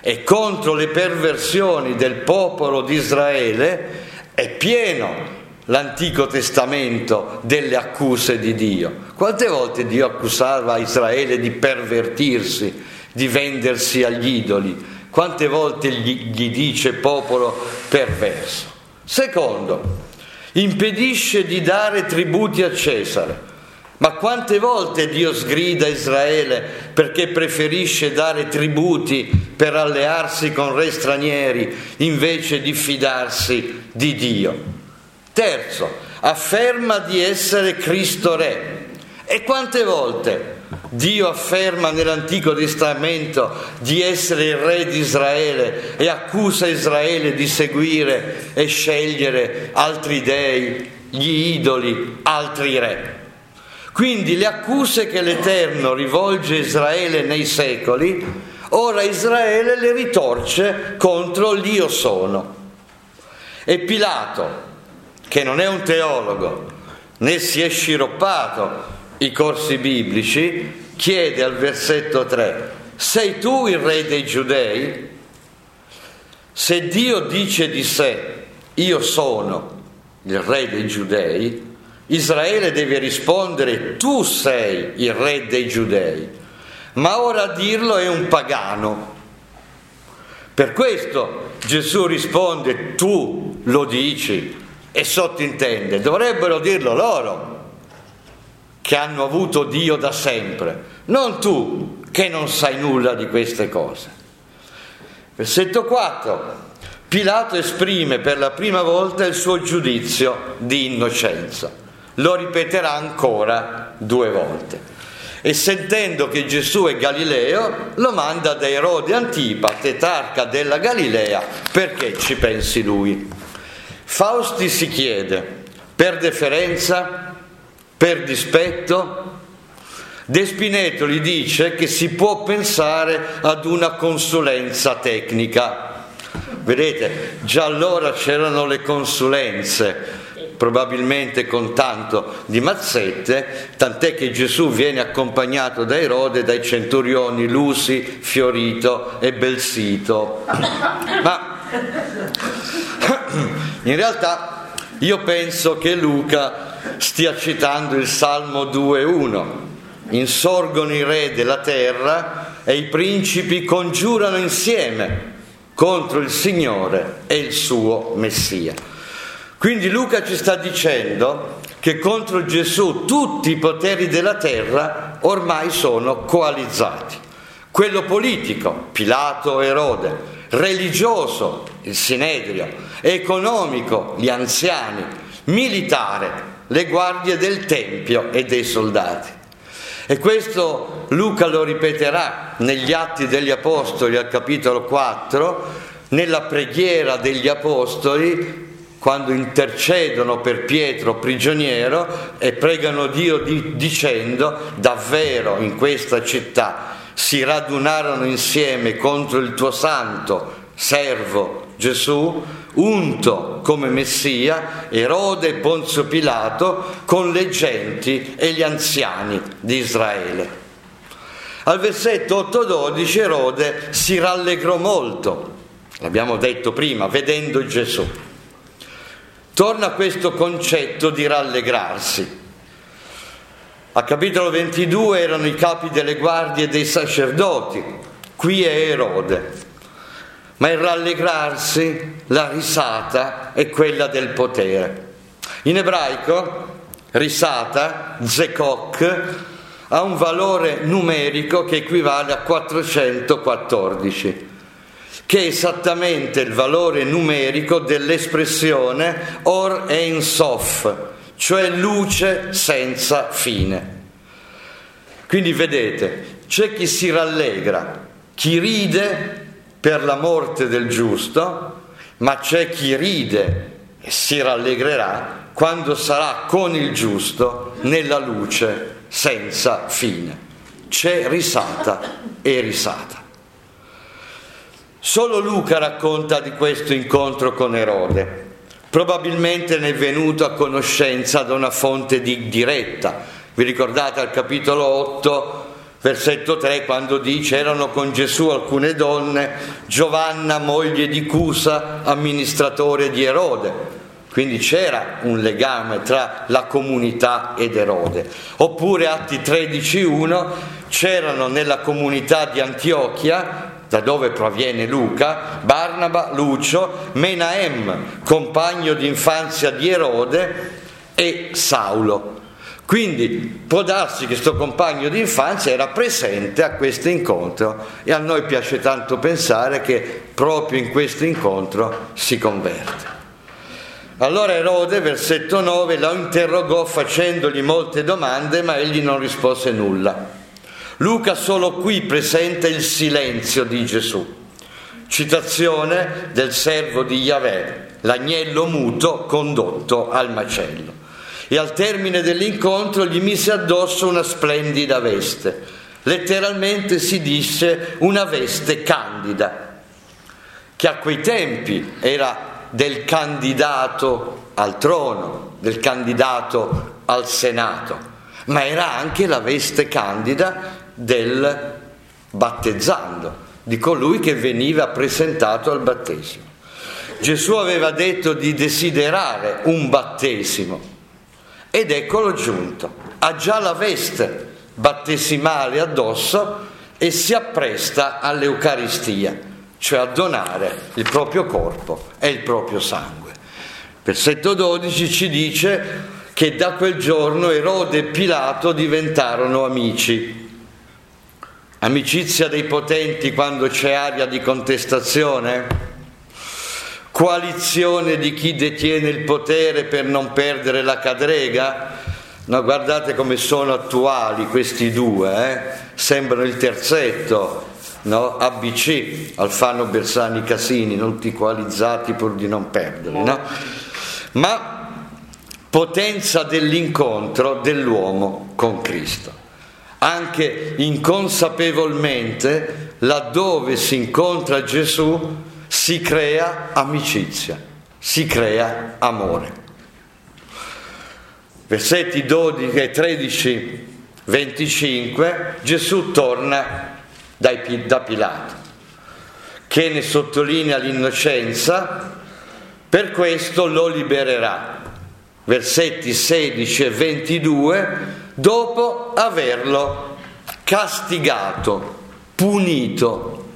e contro le perversioni del popolo di Israele è pieno l'Antico Testamento delle accuse di Dio. Quante volte Dio accusava Israele di pervertirsi, di vendersi agli idoli? Quante volte gli, gli dice popolo perverso? Secondo, impedisce di dare tributi a Cesare. Ma quante volte Dio sgrida Israele perché preferisce dare tributi per allearsi con re stranieri invece di fidarsi di Dio? Terzo, afferma di essere Cristo Re. E quante volte Dio afferma nell'Antico Testamento di essere il Re di Israele e accusa Israele di seguire e scegliere altri dei, gli idoli, altri re? Quindi le accuse che l'Eterno rivolge a Israele nei secoli, ora Israele le ritorce contro l'Io sono. E Pilato, che non è un teologo, né si è sciroppato i corsi biblici, chiede al versetto tre: sei tu il re dei giudei? Se Dio dice di sé io sono il re dei giudei, Israele deve rispondere tu sei il re dei giudei, ma ora a dirlo è un pagano. Per questo Gesù risponde tu lo dici, e sottintende dovrebbero dirlo loro che hanno avuto Dio da sempre, non tu che non sai nulla di queste cose. Versetto quattro. Pilato esprime per la prima volta il suo giudizio di innocenza. Lo ripeterà ancora due volte. E sentendo che Gesù è Galileo, lo manda da Erode Antipa, tetrarca della Galilea, perché ci pensi lui. Fausti si chiede, per deferenza, per dispetto? De Spinetto gli dice che si può pensare ad una consulenza tecnica. Vedete, già allora c'erano le consulenze, probabilmente con tanto di mazzette, tant'è che Gesù viene accompagnato da Erode, dai centurioni Lusi, Fiorito e Belsito. Ma in realtà io penso che Luca stia citando il Salmo due uno. Insorgono i re della terra e i principi congiurano insieme contro il Signore e il suo Messia. Quindi Luca ci sta dicendo che contro Gesù tutti i poteri della terra ormai sono coalizzati. Quello politico, Pilato, Erode; religioso, il Sinedrio; economico, gli anziani; militare, le guardie del Tempio e dei soldati. E questo Luca lo ripeterà negli Atti degli Apostoli al capitolo quattro, nella preghiera degli Apostoli, quando intercedono per Pietro prigioniero e pregano Dio di, dicendo: davvero in questa città si radunarono insieme contro il tuo santo servo Gesù, unto come Messia, Erode e Ponzio Pilato, con le genti e gli anziani di Israele. Al versetto otto dodici Erode si rallegrò molto, l'abbiamo detto prima, vedendo Gesù. Torna questo concetto di rallegrarsi. A capitolo ventidue erano i capi delle guardie dei sacerdoti, qui è Erode. Ma il rallegrarsi, la risata, è quella del potere. In ebraico, risata, zekok, ha un valore numerico che equivale a quattrocentoquattordici, che è esattamente il valore numerico dell'espressione Or Ein Sof, cioè luce senza fine. Quindi vedete, c'è chi si rallegra, chi ride per la morte del giusto, ma c'è chi ride e si rallegrerà quando sarà con il giusto nella luce senza fine. C'è risata e risata. Solo Luca racconta di questo incontro con Erode. Probabilmente ne è venuto a conoscenza da una fonte di, diretta. Vi ricordate al capitolo otto? versetto tre, quando dice: erano con Gesù alcune donne, Giovanna moglie di Cusa, amministratore di Erode. Quindi c'era un legame tra la comunità ed Erode. Oppure Atti tredici uno, c'erano nella comunità di Antiochia, da dove proviene Luca, Barnaba, Lucio, Menahem, compagno d'infanzia di Erode, e Saulo. Quindi può darsi che questo compagno d'infanzia era presente a questo incontro, e a noi piace tanto pensare che proprio in questo incontro si converte. Allora Erode, versetto nove, lo interrogò facendogli molte domande, ma egli non rispose nulla. Luca solo qui presenta il silenzio di Gesù. Citazione del servo di Yahweh, l'agnello muto condotto al macello. E al termine dell'incontro gli mise addosso una splendida veste. Letteralmente si dice una veste candida, che a quei tempi era del candidato al trono, del candidato al Senato, ma era anche la veste candida del battezzando, di colui che veniva presentato al battesimo. Gesù aveva detto di desiderare un battesimo, ed eccolo giunto, ha già la veste battesimale addosso e si appresta all'Eucaristia, cioè a donare il proprio corpo e il proprio sangue. Versetto dodici ci dice che da quel giorno Erode e Pilato diventarono amici. Amicizia dei potenti quando c'è aria di contestazione? Coalizione di chi detiene il potere per non perdere la cadrega? No, guardate come sono attuali questi due, eh? Sembrano il terzetto. No? A B C, Alfano, Bersani, Casini, tutti coalizzati pur di non perderli, no? Ma potenza dell'incontro dell'uomo con Cristo. Anche inconsapevolmente, laddove si incontra Gesù, si crea amicizia, si crea amore. Versetti dodici, tredici, venticinque, Gesù torna da Pilato, che ne sottolinea l'innocenza, per questo lo libererà. Versetti sedici e ventidue, dopo averlo castigato, punito.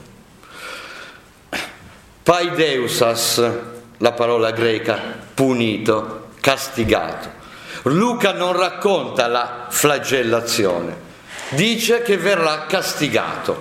Paideusas, la parola greca, punito, castigato. Luca non racconta la flagellazione, dice che verrà castigato.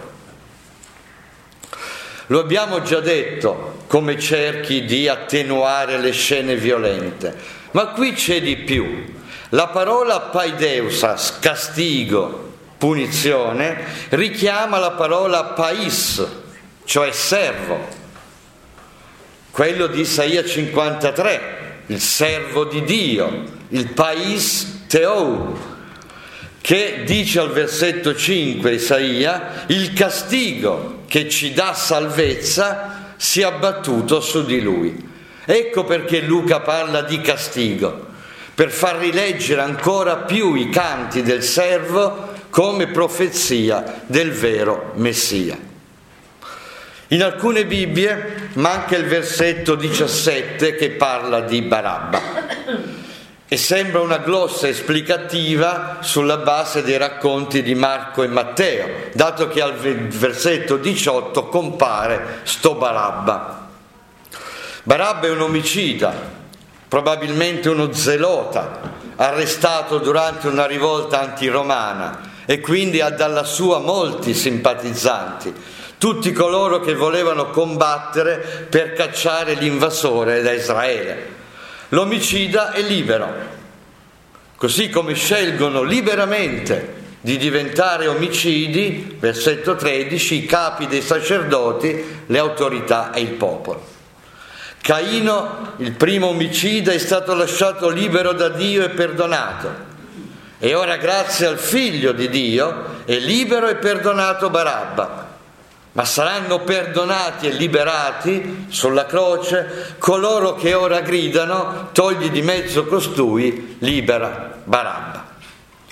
Lo abbiamo già detto, come cerchi di attenuare le scene violente, ma qui c'è di più. La parola paideusas, castigo, punizione, richiama la parola pais, cioè servo, quello di Isaia cinquantatré, il servo di Dio, il pais theou, che dice al versetto cinque Isaia: il castigo che ci dà salvezza si è abbattuto su di lui. Ecco perché Luca parla di castigo, per far rileggere ancora più i canti del servo come profezia del vero Messia. In alcune Bibbie manca il versetto diciassette che parla di Barabba, e sembra una glossa esplicativa sulla base dei racconti di Marco e Matteo, dato che al versetto diciotto compare sto Barabba. Barabba è un omicida, probabilmente uno zelota, arrestato durante una rivolta antiromana, e quindi ha dalla sua molti simpatizzanti, tutti coloro che volevano combattere per cacciare l'invasore da Israele. L'omicida è libero, così come scelgono liberamente di diventare omicidi, versetto tredici, i capi dei sacerdoti, le autorità e il popolo. Caino, il primo omicida, è stato lasciato libero da Dio e perdonato, e ora grazie al Figlio di Dio è libero e perdonato Barabba. Ma saranno perdonati e liberati sulla croce coloro che ora gridano: togli di mezzo costui, libera Barabba.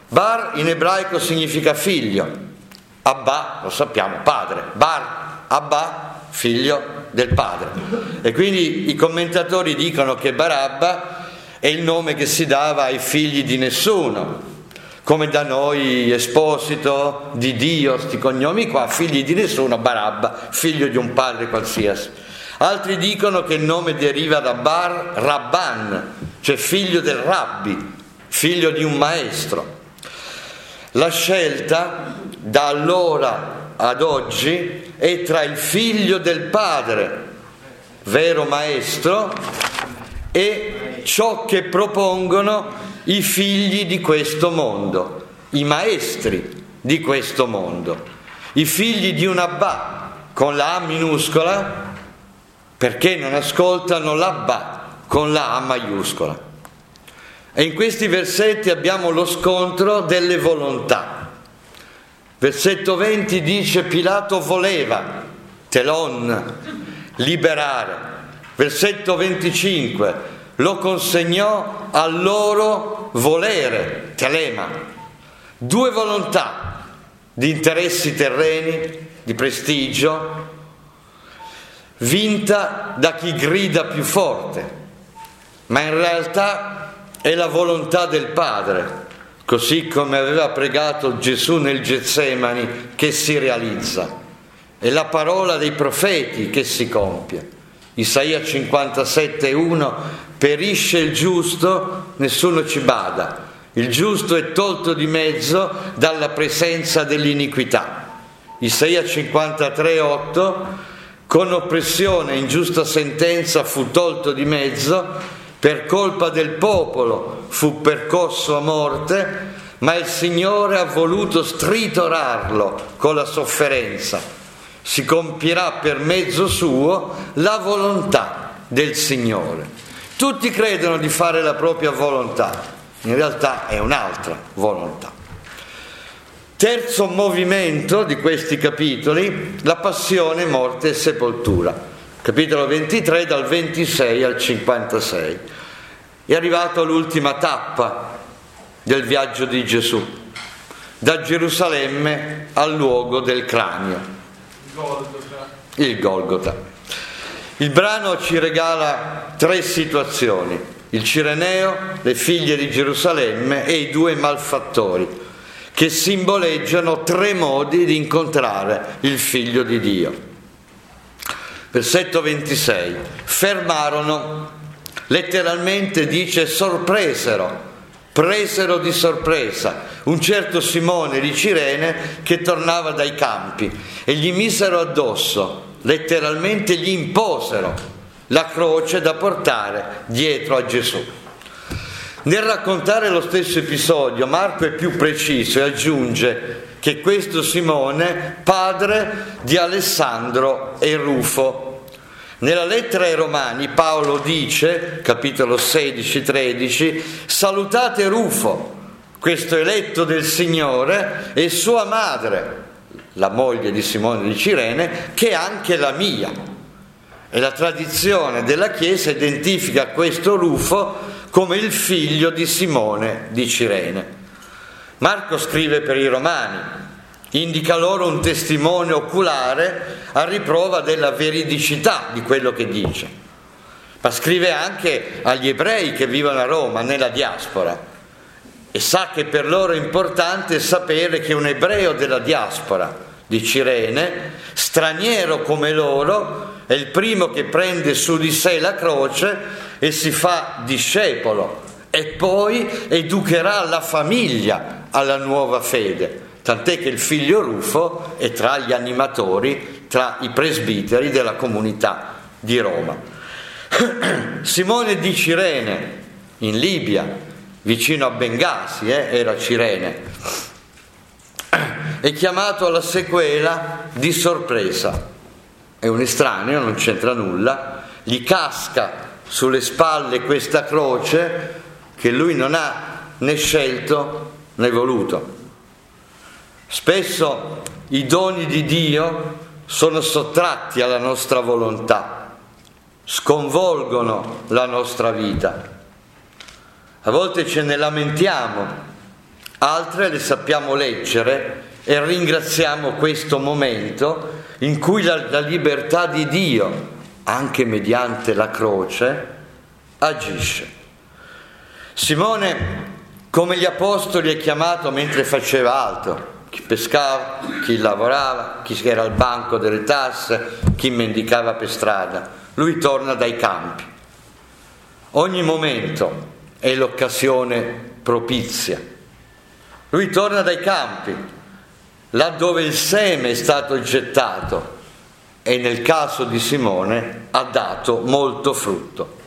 Bar in ebraico significa figlio, Abba lo sappiamo, padre, Bar, Abba, figlio del padre. E quindi i commentatori dicono che Barabba è il nome che si dava ai figli di nessuno, come da noi Esposito, di Dio, sti cognomi qua, figli di nessuno, Barabba, figlio di un padre qualsiasi. Altri dicono che il nome deriva da Bar Rabban, cioè figlio del rabbi, figlio di un maestro. La scelta da allora ad oggi è tra il figlio del padre, vero maestro, e ciò che propongono i figli di questo mondo, i maestri di questo mondo, i figli di un Abba con la A minuscola, perché non ascoltano l'Abba con la A maiuscola. E in questi versetti abbiamo lo scontro delle volontà. Versetto venti dice: Pilato voleva, telon, liberare. Versetto venticinque: lo consegnò al loro volere, telema. Due volontà di interessi terreni, di prestigio, vinta da chi grida più forte, ma in realtà è la volontà del Padre, così come aveva pregato Gesù nel Getsemani, che si realizza. È la parola dei profeti che si compie. Isaia cinquantasette uno: perisce il giusto, nessuno ci bada. Il giusto è tolto di mezzo dalla presenza dell'iniquità. Isaia cinquantatré otto: con oppressione e ingiusta sentenza fu tolto di mezzo, per colpa del popolo fu percosso a morte, ma il Signore ha voluto stritorarlo con la sofferenza. Si compierà per mezzo suo la volontà del Signore. Tutti credono di fare la propria volontà, in realtà è un'altra volontà. Terzo movimento di questi capitoli: la passione, morte e sepoltura. Capitolo ventitré, dal ventisei al cinquantasei. È arrivato all'ultima tappa del viaggio di Gesù, da Gerusalemme al luogo del cranio, Golgota. il Golgota. Il brano ci regala tre situazioni: il Cireneo, le figlie di Gerusalemme e i due malfattori, che simboleggiano tre modi di incontrare il Figlio di Dio. Versetto ventisei: fermarono, letteralmente dice sorpresero, presero di sorpresa un certo Simone di Cirene che tornava dai campi e gli misero addosso, letteralmente gli imposero la croce da portare dietro a Gesù. Nel raccontare lo stesso episodio Marco è più preciso e aggiunge che questo Simone, padre di Alessandro e Rufo. Nella lettera ai Romani Paolo dice, capitolo sedici tredici: salutate Rufo, questo eletto del Signore, e sua madre, la moglie di Simone di Cirene, che è anche la mia. E la tradizione della Chiesa identifica questo Rufo come il figlio di Simone di Cirene. Marco scrive per i Romani, indica loro un testimone oculare a riprova della veridicità di quello che dice, ma scrive anche agli ebrei che vivono a Roma, nella diaspora, e sa che per loro è importante sapere che un ebreo della diaspora di Cirene, straniero come loro, è il primo che prende su di sé la croce e si fa discepolo, e poi educherà la famiglia alla nuova fede. Tant'è che il figlio Rufo è tra gli animatori, tra i presbiteri della comunità di Roma. Simone di Cirene, in Libia, vicino a Bengasi, eh, era Cirene, è chiamato alla sequela di sorpresa. È un estraneo, non c'entra nulla, gli casca sulle spalle questa croce che lui non ha né scelto né voluto. Spesso i doni di Dio sono sottratti alla nostra volontà, sconvolgono la nostra vita. A volte ce ne lamentiamo altre le sappiamo leggere e ringraziamo questo momento in cui la, la libertà di Dio, anche mediante la croce, agisce. Simone, come gli apostoli, è chiamato mentre faceva altro: chi pescava, chi lavorava, chi era al banco delle tasse, chi mendicava per strada. Lui torna dai campi. Ogni momento è l'occasione propizia. Lui torna dai campi, là dove il seme è stato gettato, e nel caso di Simone ha dato molto frutto.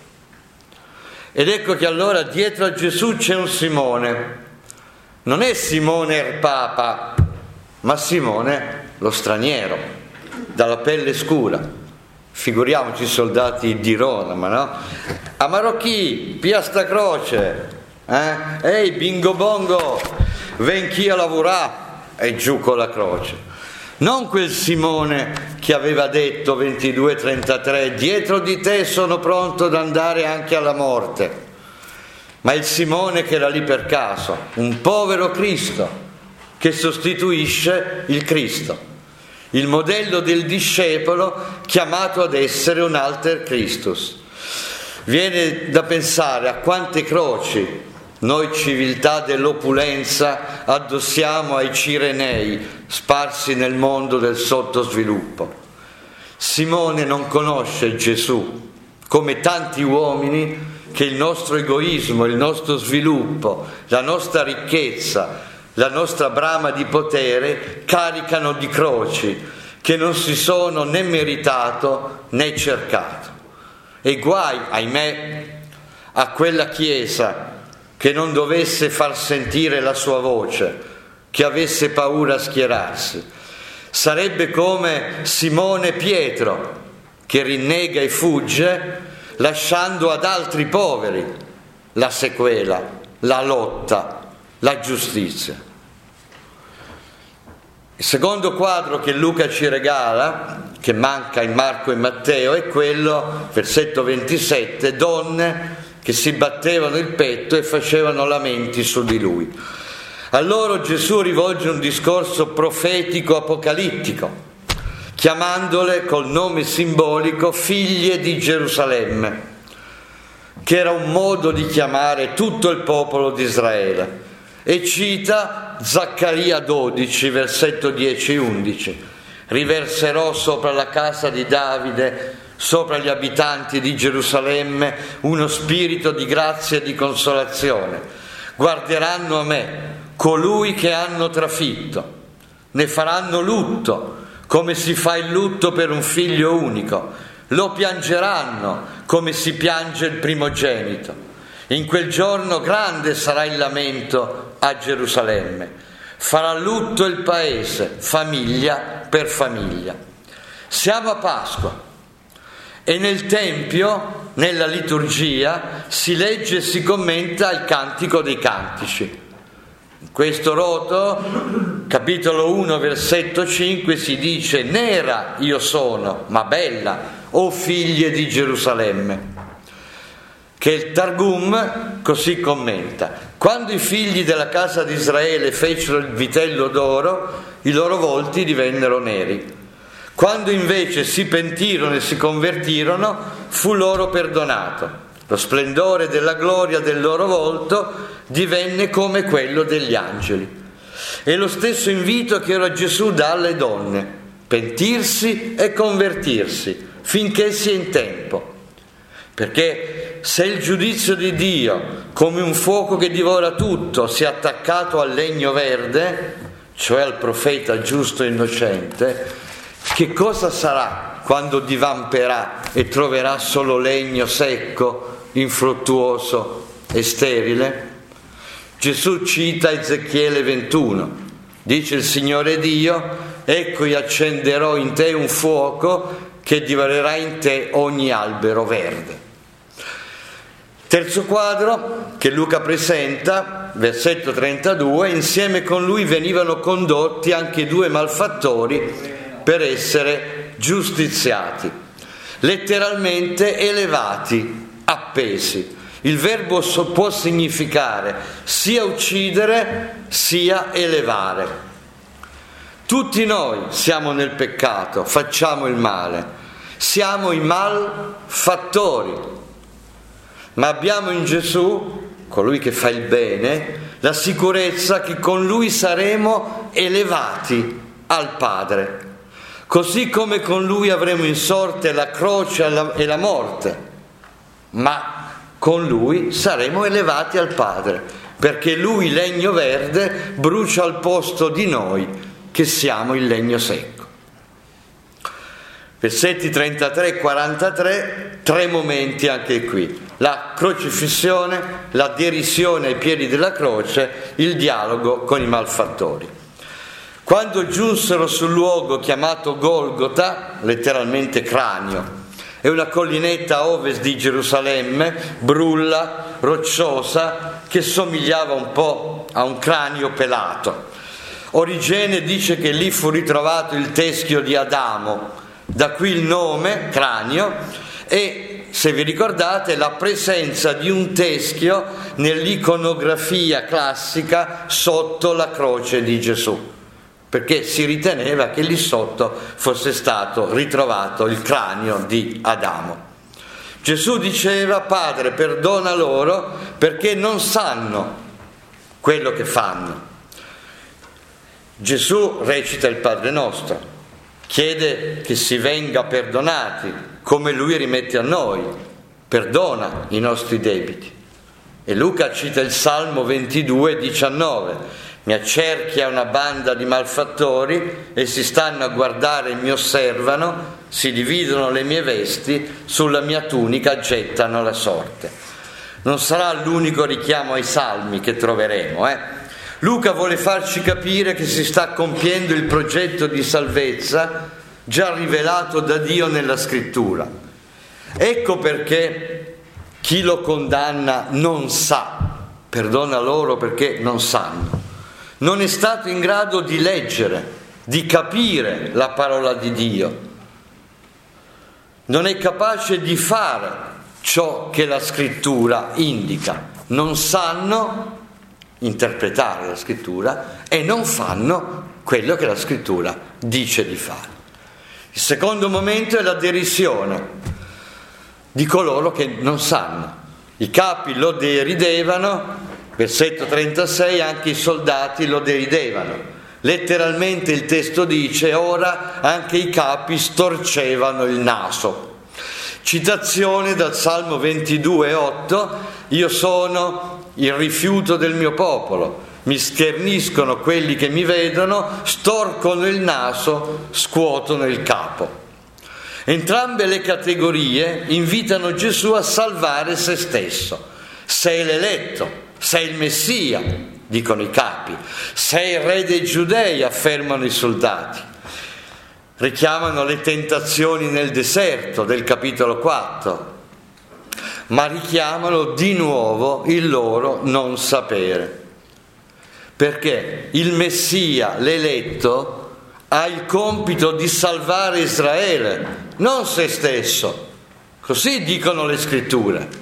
Ed ecco che allora dietro a Gesù c'è un Simone. Non è Simone il Papa, ma Simone lo straniero, dalla pelle scura. Figuriamoci i soldati di Roma, no? A Marocchi, pia sta croce, eh? Ehi, bingo bongo, ven chi a lavorare, e giù con la croce. Non quel Simone che aveva detto ventidue trentatré, dietro di te sono pronto ad andare anche alla morte, ma il Simone che era lì per caso, un povero Cristo che sostituisce il Cristo, il modello del discepolo chiamato ad essere un alter Christus. Viene da pensare a quante croci noi, civiltà dell'opulenza, addossiamo ai Cirenei sparsi nel mondo del sottosviluppo. Simone non conosce Gesù, come tanti uomini che il nostro egoismo, il nostro sviluppo, la nostra ricchezza, la nostra brama di potere caricano di croci che non si sono né meritato né cercato. E guai, ahimè, a quella Chiesa che non dovesse far sentire la sua voce, che avesse paura a schierarsi. Sarebbe come Simone Pietro, che rinnega e fugge, lasciando ad altri poveri la sequela, la lotta, la giustizia. Il secondo quadro che Luca ci regala, che manca in Marco e Matteo, è quello, versetto ventisette, donne che si battevano il petto e facevano lamenti su di lui. A loro Gesù rivolge un discorso profetico apocalittico, chiamandole col nome simbolico figlie di Gerusalemme, che era un modo di chiamare tutto il popolo di Israele. E cita Zaccaria dodici, versetto dieci e undici: riverserò sopra la casa di Davide, sopra gli abitanti di Gerusalemme, uno spirito di grazia e di consolazione. Guarderanno a me, colui che hanno trafitto. Ne faranno lutto, come si fa il lutto per un figlio unico. Lo piangeranno, come si piange il primogenito. In quel giorno grande sarà il lamento a Gerusalemme. Farà lutto il paese, famiglia per famiglia. Siamo a Pasqua. E nel Tempio, nella liturgia, si legge e si commenta il Cantico dei Cantici. In questo roto, capitolo uno, versetto cinque, si dice: nera io sono, ma bella, o figlie di Gerusalemme. Che il Targum così commenta: quando i figli della casa di Israele fecero il vitello d'oro, i loro volti divennero neri. Quando invece si pentirono e si convertirono, fu loro perdonato. Lo splendore della gloria del loro volto divenne come quello degli angeli. È lo stesso invito che ora Gesù dà alle donne: pentirsi e convertirsi finché sia in tempo. Perché se il giudizio di Dio, come un fuoco che divora tutto, si è attaccato al legno verde, cioè al profeta giusto e innocente, che cosa sarà quando divamperà e troverà solo legno secco, infruttuoso e sterile? Gesù cita Ezechiele ventuno, dice il Signore Dio: ecco io accenderò in te un fuoco che divorerà in te ogni albero verde. Terzo quadro che Luca presenta, versetto trentadue: insieme con lui venivano condotti anche due malfattori per essere giustiziati, letteralmente elevati, appesi. Il verbo può significare sia uccidere sia elevare. Tutti noi siamo nel peccato, facciamo il male, siamo i malfattori, ma abbiamo in Gesù, colui che fa il bene, la sicurezza che con lui saremo elevati al Padre, così come con lui avremo in sorte la croce e la morte, ma con lui saremo elevati al Padre, perché lui, legno verde, brucia al posto di noi che siamo il legno secco. Versetti trentatré e quarantatré, tre momenti anche qui: la crocifissione, la derisione ai piedi della croce, il dialogo con i malfattori. Quando giunsero sul luogo chiamato Golgota, letteralmente cranio, è una collinetta a ovest di Gerusalemme, brulla, rocciosa, che somigliava un po' a un cranio pelato. Origene dice che lì fu ritrovato il teschio di Adamo, da qui il nome, cranio, e se vi ricordate la presenza di un teschio nell'iconografia classica sotto la croce di Gesù, perché si riteneva che lì sotto fosse stato ritrovato il cranio di Adamo. Gesù diceva: Padre, perdona loro perché non sanno quello che fanno. Gesù recita il Padre Nostro, chiede che si venga perdonati come lui rimette a noi, perdona i nostri debiti. E Luca cita il Salmo ventidue diciannove: mi accerchia una banda di malfattori, essi stanno a guardare e mi osservano, si dividono le mie vesti, sulla mia tunica gettano la sorte. Non sarà l'unico richiamo ai salmi che troveremo, eh? Luca vuole farci capire che si sta compiendo il progetto di salvezza già rivelato da Dio nella Scrittura. Ecco perché chi lo condanna non sa, perdona loro perché non sanno. Non è stato in grado di leggere, di capire la parola di Dio. Non è capace di fare ciò che la Scrittura indica. Non sanno interpretare la Scrittura e non fanno quello che la Scrittura dice di fare. Il secondo momento è la derisione di coloro che non sanno. I capi lo deridevano. Versetto trentasei, anche i soldati lo deridevano. Letteralmente il testo dice: ora anche i capi storcevano il naso. Citazione dal Salmo ventidue otto: io sono il rifiuto del mio popolo, mi scherniscono quelli che mi vedono, storcono il naso, scuotono il capo. Entrambe le categorie invitano Gesù a salvare se stesso. Sei l'eletto, sei il Messia, dicono i capi, sei il re dei Giudei, affermano i soldati. Richiamano le tentazioni nel deserto del capitolo quattro, ma richiamano di nuovo il loro non sapere. Perché il Messia, l'eletto, ha il compito di salvare Israele, non se stesso. Così dicono le Scritture.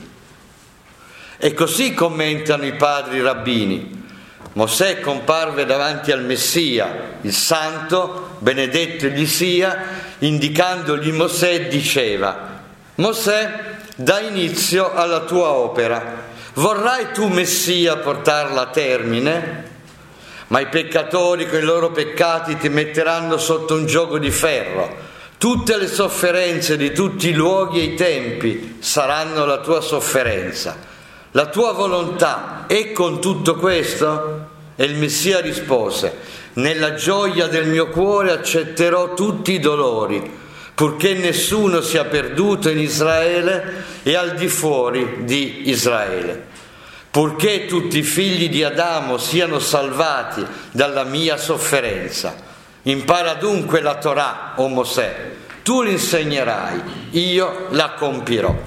E così commentano i padri rabbini. Mosè comparve davanti al Messia, il santo, benedetto egli sia, indicandogli Mosè diceva: Mosè, dà inizio alla tua opera. Vorrai tu, Messia, portarla a termine? Ma i peccatori con i loro peccati ti metteranno sotto un giogo di ferro. Tutte le sofferenze di tutti i luoghi e i tempi saranno la tua sofferenza. La tua volontà è con tutto questo? E il Messia rispose: nella gioia del mio cuore accetterò tutti i dolori, purché nessuno sia perduto in Israele e al di fuori di Israele, purché tutti i figli di Adamo siano salvati dalla mia sofferenza. Impara dunque la Torah, o Mosè, tu l'insegnerai, io la compirò.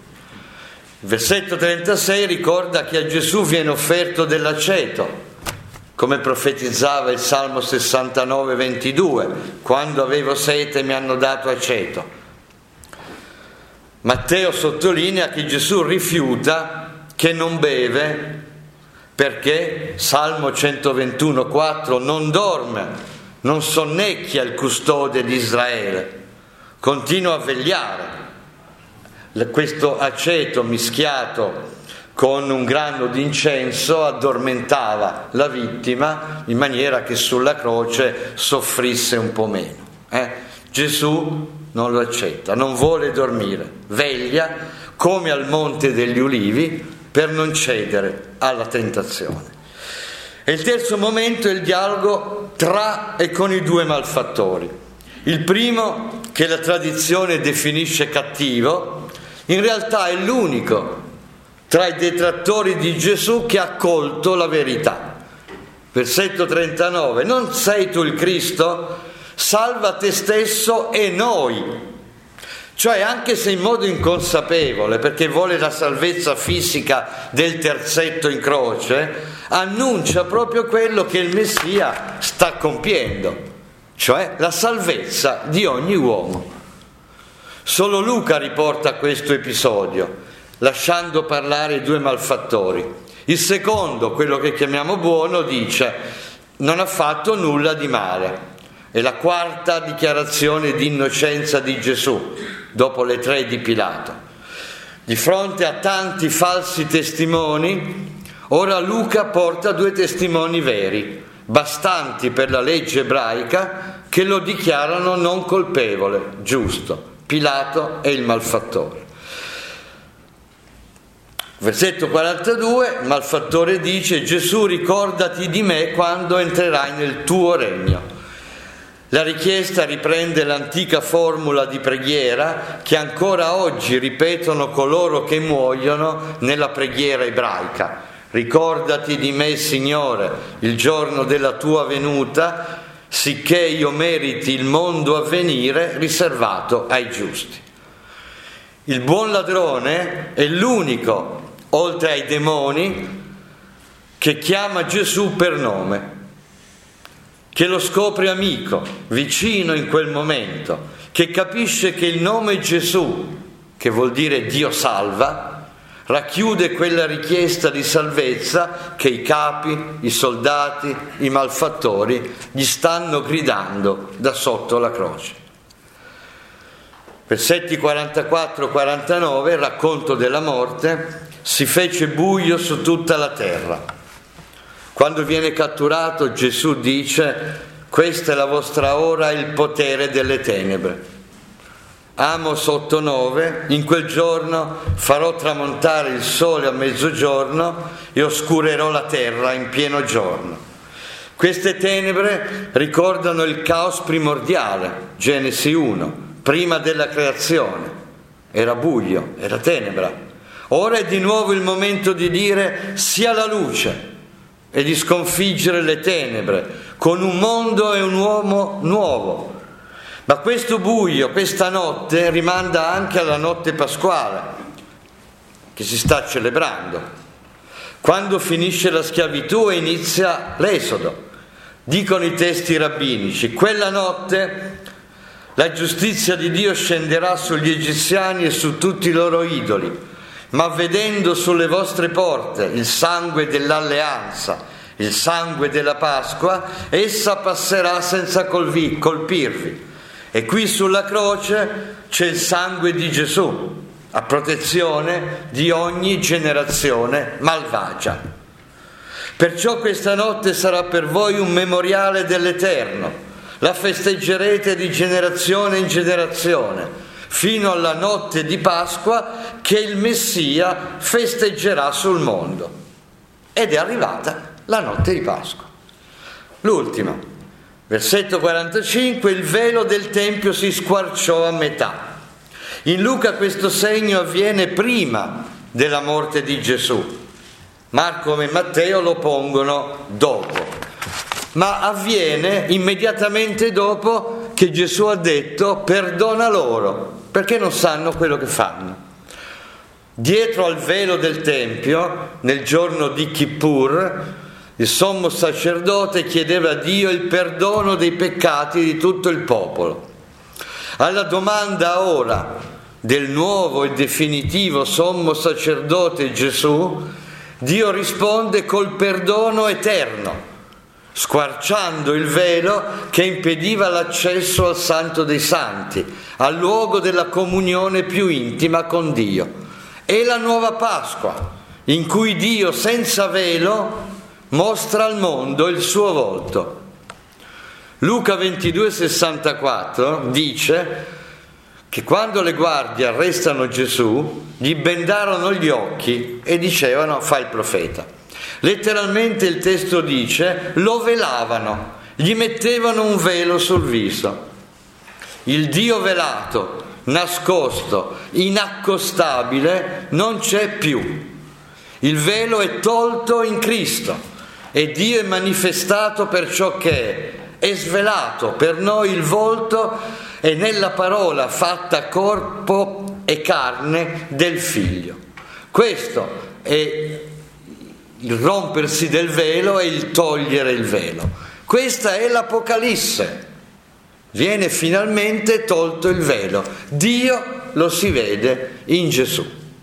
Il versetto trentasei ricorda che a Gesù viene offerto dell'aceto, come profetizzava il Salmo sessantanove ventidue: quando avevo sete mi hanno dato aceto. Matteo sottolinea che Gesù rifiuta che non beve, perché, Salmo centoventuno quattro, non dorme, non sonnecchia il custode di Israele, continua a vegliare. Questo aceto mischiato con un grano di incenso addormentava la vittima in maniera che sulla croce soffrisse un po' meno. Eh? Gesù non lo accetta, non vuole dormire, veglia come al Monte degli Ulivi per non cedere alla tentazione. E il terzo momento è il dialogo tra e con i due malfattori. Il primo, che la tradizione definisce cattivo, in realtà è l'unico tra i detrattori di Gesù che ha colto la verità. Versetto trentanove: non sei tu il Cristo? Salva te stesso e noi. Cioè, anche se in modo inconsapevole, perché vuole la salvezza fisica del terzetto in croce, annuncia proprio quello che il Messia sta compiendo, cioè la salvezza di ogni uomo. Solo Luca riporta questo episodio, lasciando parlare i due malfattori. Il secondo, quello che chiamiamo buono, dice: non ha fatto nulla di male. È la quarta dichiarazione di innocenza di Gesù, dopo le tre di Pilato. Di fronte a tanti falsi testimoni, ora Luca porta due testimoni veri, bastanti per la legge ebraica, che lo dichiarano non colpevole, giusto, Pilato e il malfattore. Versetto quarantadue, il malfattore dice: Gesù, ricordati di me quando entrerai nel tuo regno. La richiesta riprende l'antica formula di preghiera che ancora oggi ripetono coloro che muoiono nella preghiera ebraica. Ricordati di me, Signore, il giorno della tua venuta, sicché io meriti il mondo a venire riservato ai giusti. Il buon ladrone è l'unico, oltre ai demoni, che chiama Gesù per nome, che lo scopre amico, vicino in quel momento, che capisce che il nome Gesù, che vuol dire Dio salva, racchiude quella richiesta di salvezza che i capi, i soldati, i malfattori gli stanno gridando da sotto la croce. Versetti quarantaquattro quarantanove, il racconto della morte: si fece buio su tutta la terra. Quando viene catturato, Gesù dice: questa è la vostra ora, il potere delle tenebre. Amos otto nove, in quel giorno farò tramontare il sole a mezzogiorno e oscurerò la terra in pieno giorno. Queste tenebre ricordano il caos primordiale, Genesi uno, prima della creazione. Era buio, era tenebra. Ora è di nuovo il momento di dire sia la luce e di sconfiggere le tenebre con un mondo e un uomo nuovo. Ma questo buio, questa notte, rimanda anche alla notte pasquale che si sta celebrando, quando finisce la schiavitù e inizia l'Esodo. Dicono i testi rabbinici: quella notte la giustizia di Dio scenderà sugli egiziani e su tutti i loro idoli, ma vedendo sulle vostre porte il sangue dell'alleanza, il sangue della Pasqua, essa passerà senza colvi, colpirvi. E qui sulla croce c'è il sangue di Gesù, a protezione di ogni generazione malvagia. Perciò questa notte sarà per voi un memoriale dell'Eterno, la festeggerete di generazione in generazione, fino alla notte di Pasqua che il Messia festeggerà sul mondo. Ed è arrivata la notte di Pasqua. L'ultima, versetto quarantacinque, il velo del Tempio si squarciò a metà. In Luca questo segno avviene prima della morte di Gesù. Marco e Matteo lo pongono dopo, ma avviene immediatamente dopo che Gesù ha detto perdona loro, perché non sanno quello che fanno. Dietro al velo del Tempio, nel giorno di Kippur, il sommo sacerdote chiedeva a Dio il perdono dei peccati di tutto il popolo. Alla domanda ora, del nuovo e definitivo sommo sacerdote Gesù, Dio risponde col perdono eterno, squarciando il velo che impediva l'accesso al Santo dei Santi, al luogo della comunione più intima con Dio. È la nuova Pasqua, in cui Dio senza velo mostra al mondo il suo volto. Luca ventidue sessantaquattro dice che quando le guardie arrestano Gesù, gli bendarono gli occhi e dicevano: fai il profeta. Letteralmente il testo dice: lo velavano, gli mettevano un velo sul viso. Il Dio velato, nascosto, inaccostabile, non c'è più. Il velo è tolto in Cristo e Dio è manifestato per ciò che è. È svelato per noi il volto e nella parola fatta corpo e carne del Figlio. Questo è il rompersi del velo e il togliere il velo. Questa è l'Apocalisse. Viene finalmente tolto il velo. Dio lo si vede in Gesù.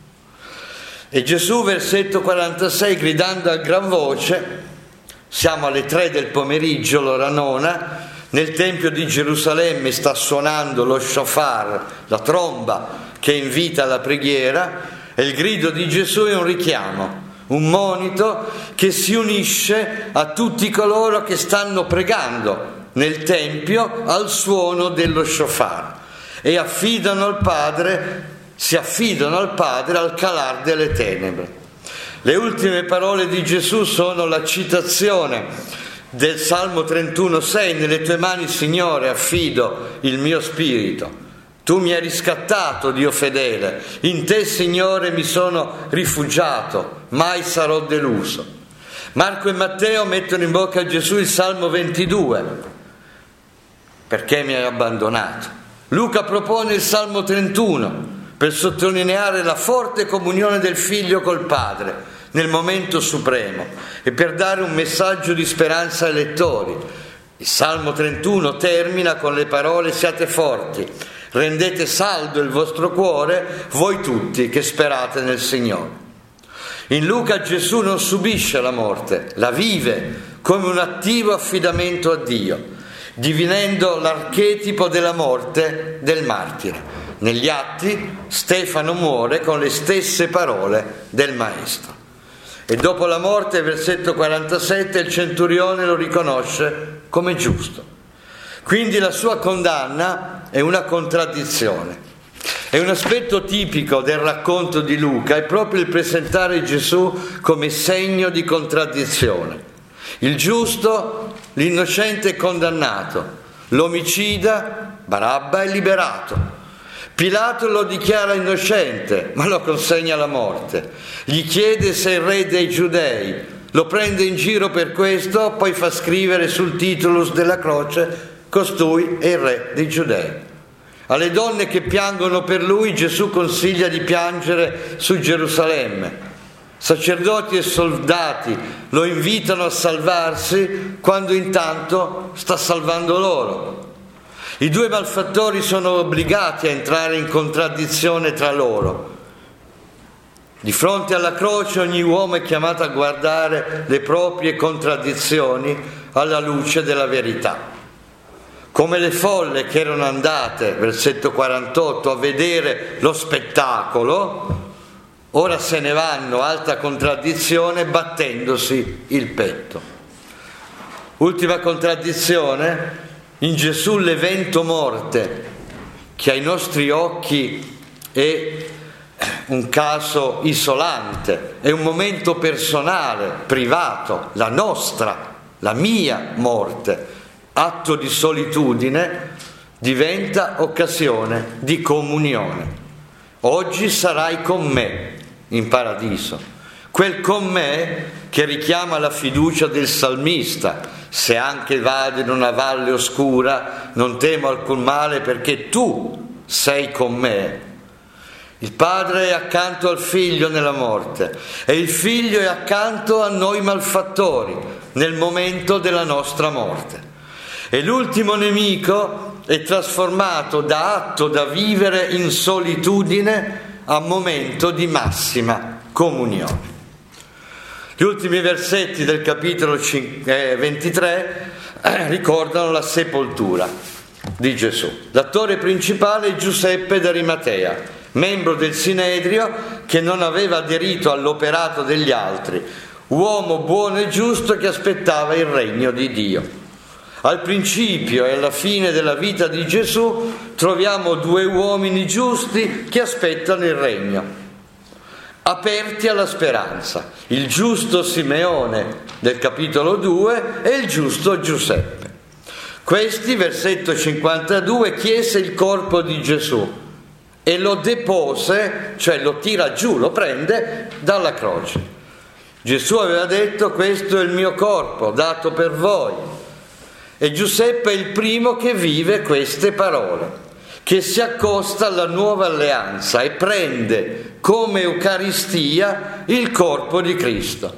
E Gesù, versetto quarantasei, gridando a gran voce, siamo alle tre del pomeriggio, l'ora nona, nel Tempio di Gerusalemme sta suonando lo shofar, la tromba che invita alla preghiera, e il grido di Gesù è un richiamo, un monito che si unisce a tutti coloro che stanno pregando nel Tempio al suono dello shofar e affidano al Padre, si affidano al Padre al calar delle tenebre. Le ultime parole di Gesù sono la citazione del Salmo trentuno sei: nelle tue mani, Signore, affido il mio spirito. Tu mi hai riscattato, Dio fedele, in te, Signore, mi sono rifugiato, mai sarò deluso. Marco e Matteo mettono in bocca a Gesù il Salmo ventidue: perché mi hai abbandonato? Luca propone il Salmo trentuno per sottolineare la forte comunione del Figlio col Padre nel momento supremo e per dare un messaggio di speranza ai lettori. Il Salmo trentuno termina con le parole: siate forti, rendete saldo il vostro cuore, voi tutti che sperate nel Signore. In Luca Gesù non subisce la morte, la vive come un attivo affidamento a Dio, divenendo l'archetipo della morte del martire. Negli Atti Stefano muore con le stesse parole del Maestro. E dopo la morte, versetto quarantasette, il centurione lo riconosce come giusto. Quindi la sua condanna è una contraddizione. E un aspetto tipico del racconto di Luca è proprio il presentare Gesù come segno di contraddizione. Il giusto, l'innocente è condannato, l'omicida, Barabba, è liberato. Pilato lo dichiara innocente, ma lo consegna alla morte. Gli chiede se è il re dei Giudei, lo prende in giro per questo, poi fa scrivere sul titulus della croce: costui è il re dei Giudei. Alle donne che piangono per lui Gesù consiglia di piangere su Gerusalemme. Sacerdoti e soldati lo invitano a salvarsi quando intanto sta salvando loro. I due malfattori sono obbligati a entrare in contraddizione tra loro. Di fronte alla croce ogni uomo è chiamato a guardare le proprie contraddizioni alla luce della verità. Come le folle che erano andate, versetto quarantotto, a vedere lo spettacolo, ora se ne vanno, alta contraddizione, battendosi il petto. Ultima contraddizione: in Gesù l'evento morte, che ai nostri occhi è un caso isolante, è un momento personale, privato, la nostra, la mia morte, atto di solitudine, diventa occasione di comunione. Oggi sarai con me in paradiso. Quel con me che richiama la fiducia del salmista: se anche vado in una valle oscura non temo alcun male perché tu sei con me. Il Padre è accanto al Figlio nella morte e il Figlio è accanto a noi malfattori nel momento della nostra morte. E l'ultimo nemico è trasformato da atto da vivere in solitudine a momento di massima comunione. Gli ultimi versetti del capitolo ventitré ricordano la sepoltura di Gesù. L'attore principale è Giuseppe d'Arimatea, membro del Sinedrio che non aveva aderito all'operato degli altri, uomo buono e giusto che aspettava il regno di Dio. Al principio e alla fine della vita di Gesù troviamo due uomini giusti che aspettano il regno, aperti alla speranza, il giusto Simeone del capitolo due e il giusto Giuseppe. Questi, versetto cinquantadue, chiese il corpo di Gesù e lo depose, cioè lo tira giù, lo prende dalla croce. Gesù aveva detto: questo è il mio corpo dato per voi. E Giuseppe è il primo che vive queste parole, che si accosta alla nuova alleanza e prende come Eucaristia il corpo di Cristo.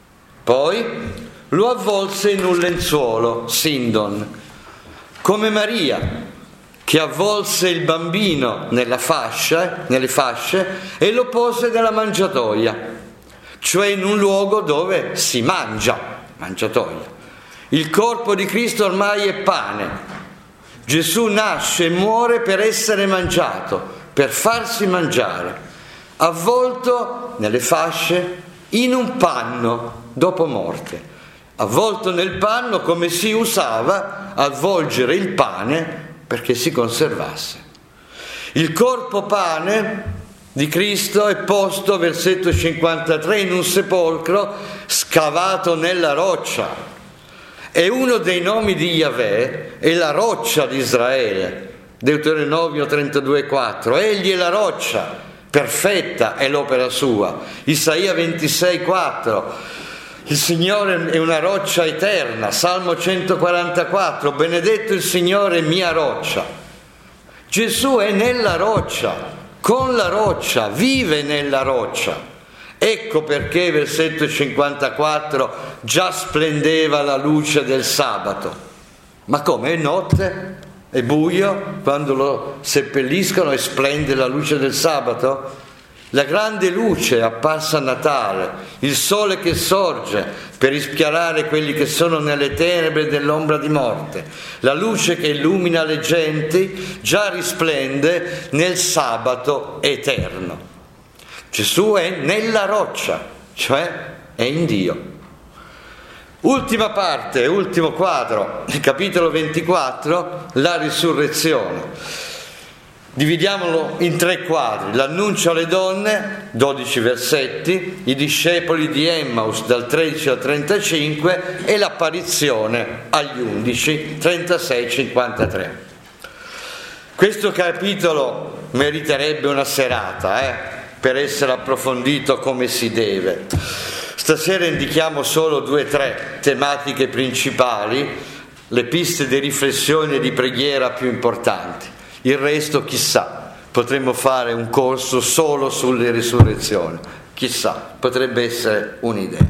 Poi lo avvolse in un lenzuolo, sindon, come Maria, che avvolse il bambino nella fascia, nelle fasce e lo pose nella mangiatoia, cioè in un luogo dove si mangia, mangiatoia. Il corpo di Cristo ormai è pane. Gesù nasce e muore per essere mangiato, per farsi mangiare, avvolto nelle fasce in un panno dopo morte, avvolto nel panno come si usava avvolgere il pane perché si conservasse. Il corpo pane di Cristo è posto, versetto cinquantatré, in un sepolcro scavato nella roccia. E uno dei nomi di Yahweh è la roccia di Israele, Deuteronomio trentadue quattro, egli è la roccia, perfetta è l'opera sua, Isaia ventisei quattro, il Signore è una roccia eterna, Salmo centoquarantaquattro, benedetto il Signore mia roccia. Gesù è nella roccia, con la roccia, vive nella roccia. Ecco perché, versetto cinquantaquattro, già splendeva la luce del sabato. Ma come? È notte? È buio quando lo seppelliscono e splende la luce del sabato? La grande luce è apparsa a Natale, il sole che sorge per rischiarare quelli che sono nelle tenebre dell'ombra di morte. La luce che illumina le genti già risplende nel sabato eterno. Gesù è nella roccia, cioè è in Dio. Ultima parte, ultimo quadro, il capitolo ventiquattro, la risurrezione. Dividiamolo in tre quadri: l'annuncio alle donne, dodici versetti, i discepoli di Emmaus dal tredici al trentacinque e l'apparizione agli undici, trentasei cinquantatré. Questo capitolo meriterebbe una serata, eh? per essere approfondito come si deve. Stasera indichiamo solo due o tre tematiche principali, le piste di riflessione e di preghiera più importanti. Il resto, chissà, potremmo fare un corso solo sulle risurrezioni, chissà, potrebbe essere un'idea.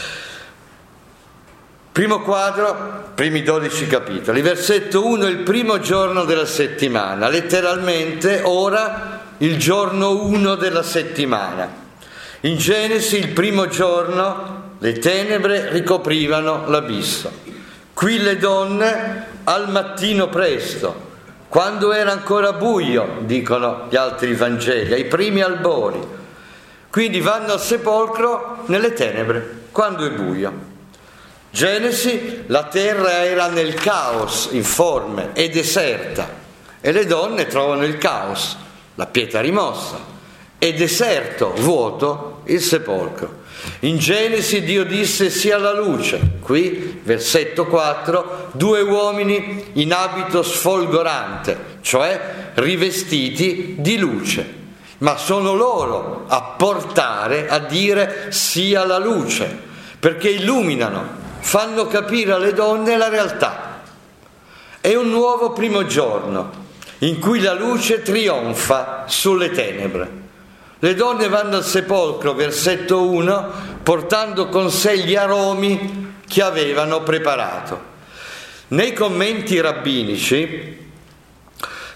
Primo quadro, primi dodici capitoli. Versetto uno, il primo giorno della settimana, letteralmente ora il giorno uno della settimana. In Genesi il primo giorno le tenebre ricoprivano l'abisso. Qui le donne al mattino presto, quando era ancora buio, dicono gli altri Vangeli, ai primi albori. Quindi vanno al sepolcro nelle tenebre, quando è buio. Genesi, la terra era nel caos informe e deserta e le donne trovano il caos, la pietra rimossa, è deserto, vuoto il sepolcro. In Genesi Dio disse sia la luce. Qui, versetto quattro, due uomini in abito sfolgorante, cioè rivestiti di luce, ma sono loro a portare, a dire sia la luce, perché illuminano, fanno capire alle donne la realtà. È un nuovo primo giorno in cui la luce trionfa sulle tenebre. Le donne vanno al sepolcro, versetto uno, portando con sé gli aromi che avevano preparato. Nei commenti rabbinici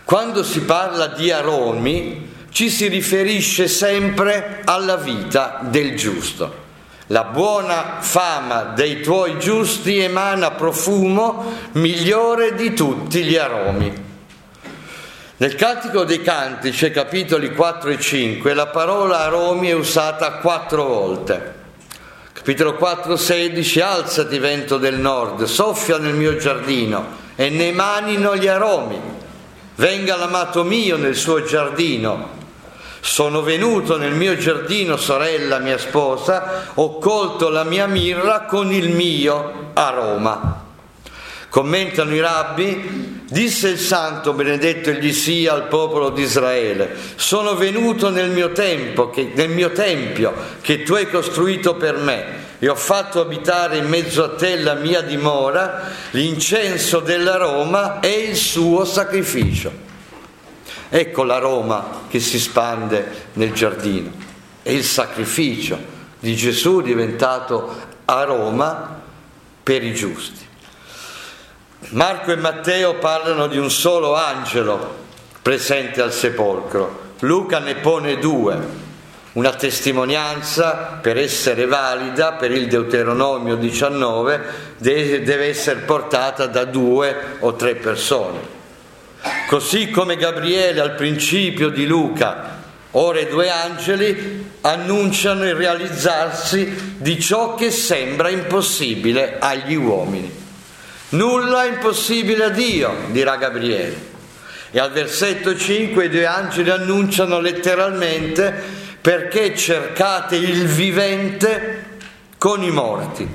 quando si parla di aromi ci si riferisce sempre alla vita del giusto. La buona fama dei tuoi giusti emana profumo migliore di tutti gli aromi. Nel Cantico dei Cantici, capitoli quattro e cinque, la parola aromi è usata quattro volte. Capitolo quattro, sedici, alzati vento del nord, soffia nel mio giardino e ne emanino gli aromi. Venga l'amato mio nel suo giardino. Sono venuto nel mio giardino, sorella mia sposa, ho colto la mia mirra con il mio aroma. Commentano i rabbi, disse il santo, benedetto egli sia al popolo di Israele, sono venuto nel mio tempo, che, nel mio tempio che tu hai costruito per me e ho fatto abitare in mezzo a te la mia dimora, l'incenso dell'aroma è il suo sacrificio. Ecco l'aroma che si spande nel giardino, è il sacrificio di Gesù diventato aroma per i giusti. Marco e Matteo parlano di un solo angelo presente al sepolcro, Luca ne pone due, una testimonianza per essere valida per il Deuteronomio diciannove deve essere portata da due o tre persone. Così come Gabriele al principio di Luca, ora i due angeli annunciano il realizzarsi di ciò che sembra impossibile agli uomini. Nulla è impossibile a Dio, dirà Gabriele. E al versetto cinque i due angeli annunciano letteralmente: perché cercate il vivente con i morti.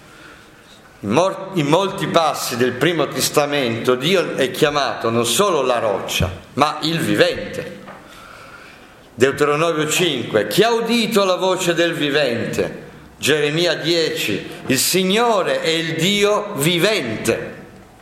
In molti passi del Primo Testamento Dio è chiamato non solo la roccia, ma il vivente. Deuteronomio cinque, chi ha udito la voce del vivente? Geremia dieci, il Signore è il Dio vivente.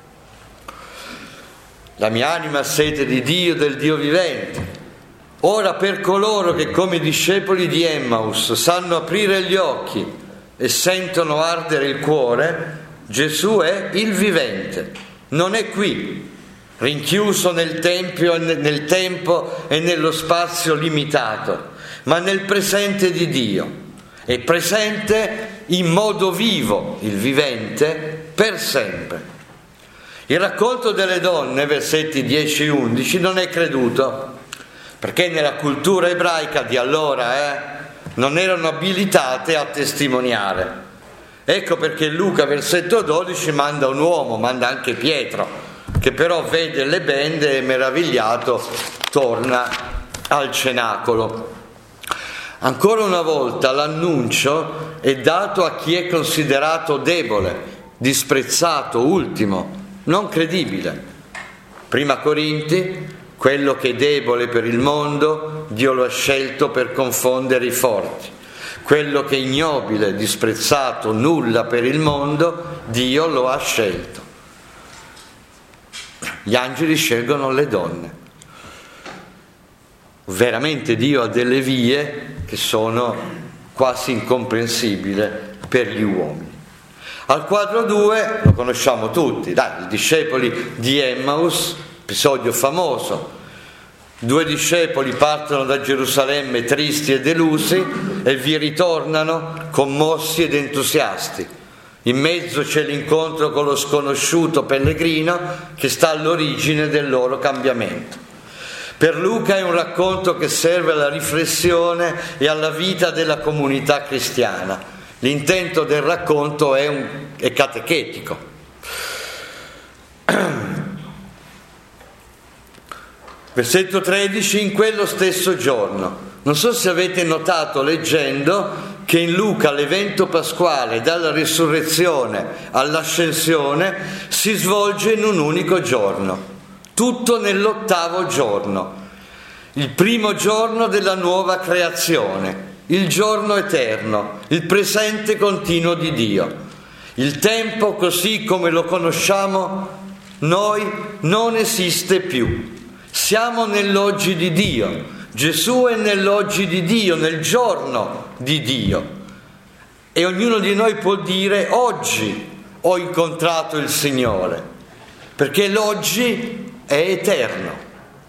La mia anima ha sete di Dio, del Dio vivente. Ora per coloro che come i discepoli di Emmaus sanno aprire gli occhi e sentono ardere il cuore, Gesù è il vivente, non è qui, rinchiuso nel tempio, nel tempo e nello spazio limitato, ma nel presente di Dio. È presente in modo vivo, il vivente, per sempre. Il racconto delle donne, versetti dieci e undici, non è creduto, perché nella cultura ebraica di allora eh, non erano abilitate a testimoniare. Ecco perché Luca, versetto dodici, manda un uomo, manda anche Pietro, che però vede le bende e meravigliato torna al cenacolo. Ancora una volta l'annuncio è dato a chi è considerato debole, disprezzato, ultimo, non credibile. Prima Corinti, quello che è debole per il mondo, Dio lo ha scelto per confondere i forti. Quello che è ignobile, disprezzato, nulla per il mondo, Dio lo ha scelto. Gli angeli scelgono le donne. Veramente Dio ha delle vie che sono quasi incomprensibili per gli uomini. Al quadro due lo conosciamo tutti, dai, i discepoli di Emmaus, episodio famoso. Due discepoli partono da Gerusalemme tristi e delusi e vi ritornano commossi ed entusiasti. In mezzo c'è l'incontro con lo sconosciuto pellegrino che sta all'origine del loro cambiamento. Per Luca è un racconto che serve alla riflessione e alla vita della comunità cristiana. L'intento del racconto è, un, è catechetico. Versetto tredici, in quello stesso giorno. Non so se avete notato leggendo che in Luca l'evento pasquale dalla risurrezione all'ascensione si svolge in un unico giorno, tutto nell'ottavo giorno, il primo giorno della nuova creazione, il giorno eterno, il presente continuo di Dio. Il tempo così come lo conosciamo noi non esiste più. Siamo nell'oggi di Dio, Gesù è nell'oggi di Dio, nel giorno di Dio, e ognuno di noi può dire: oggi ho incontrato il Signore, perché l'oggi è eterno,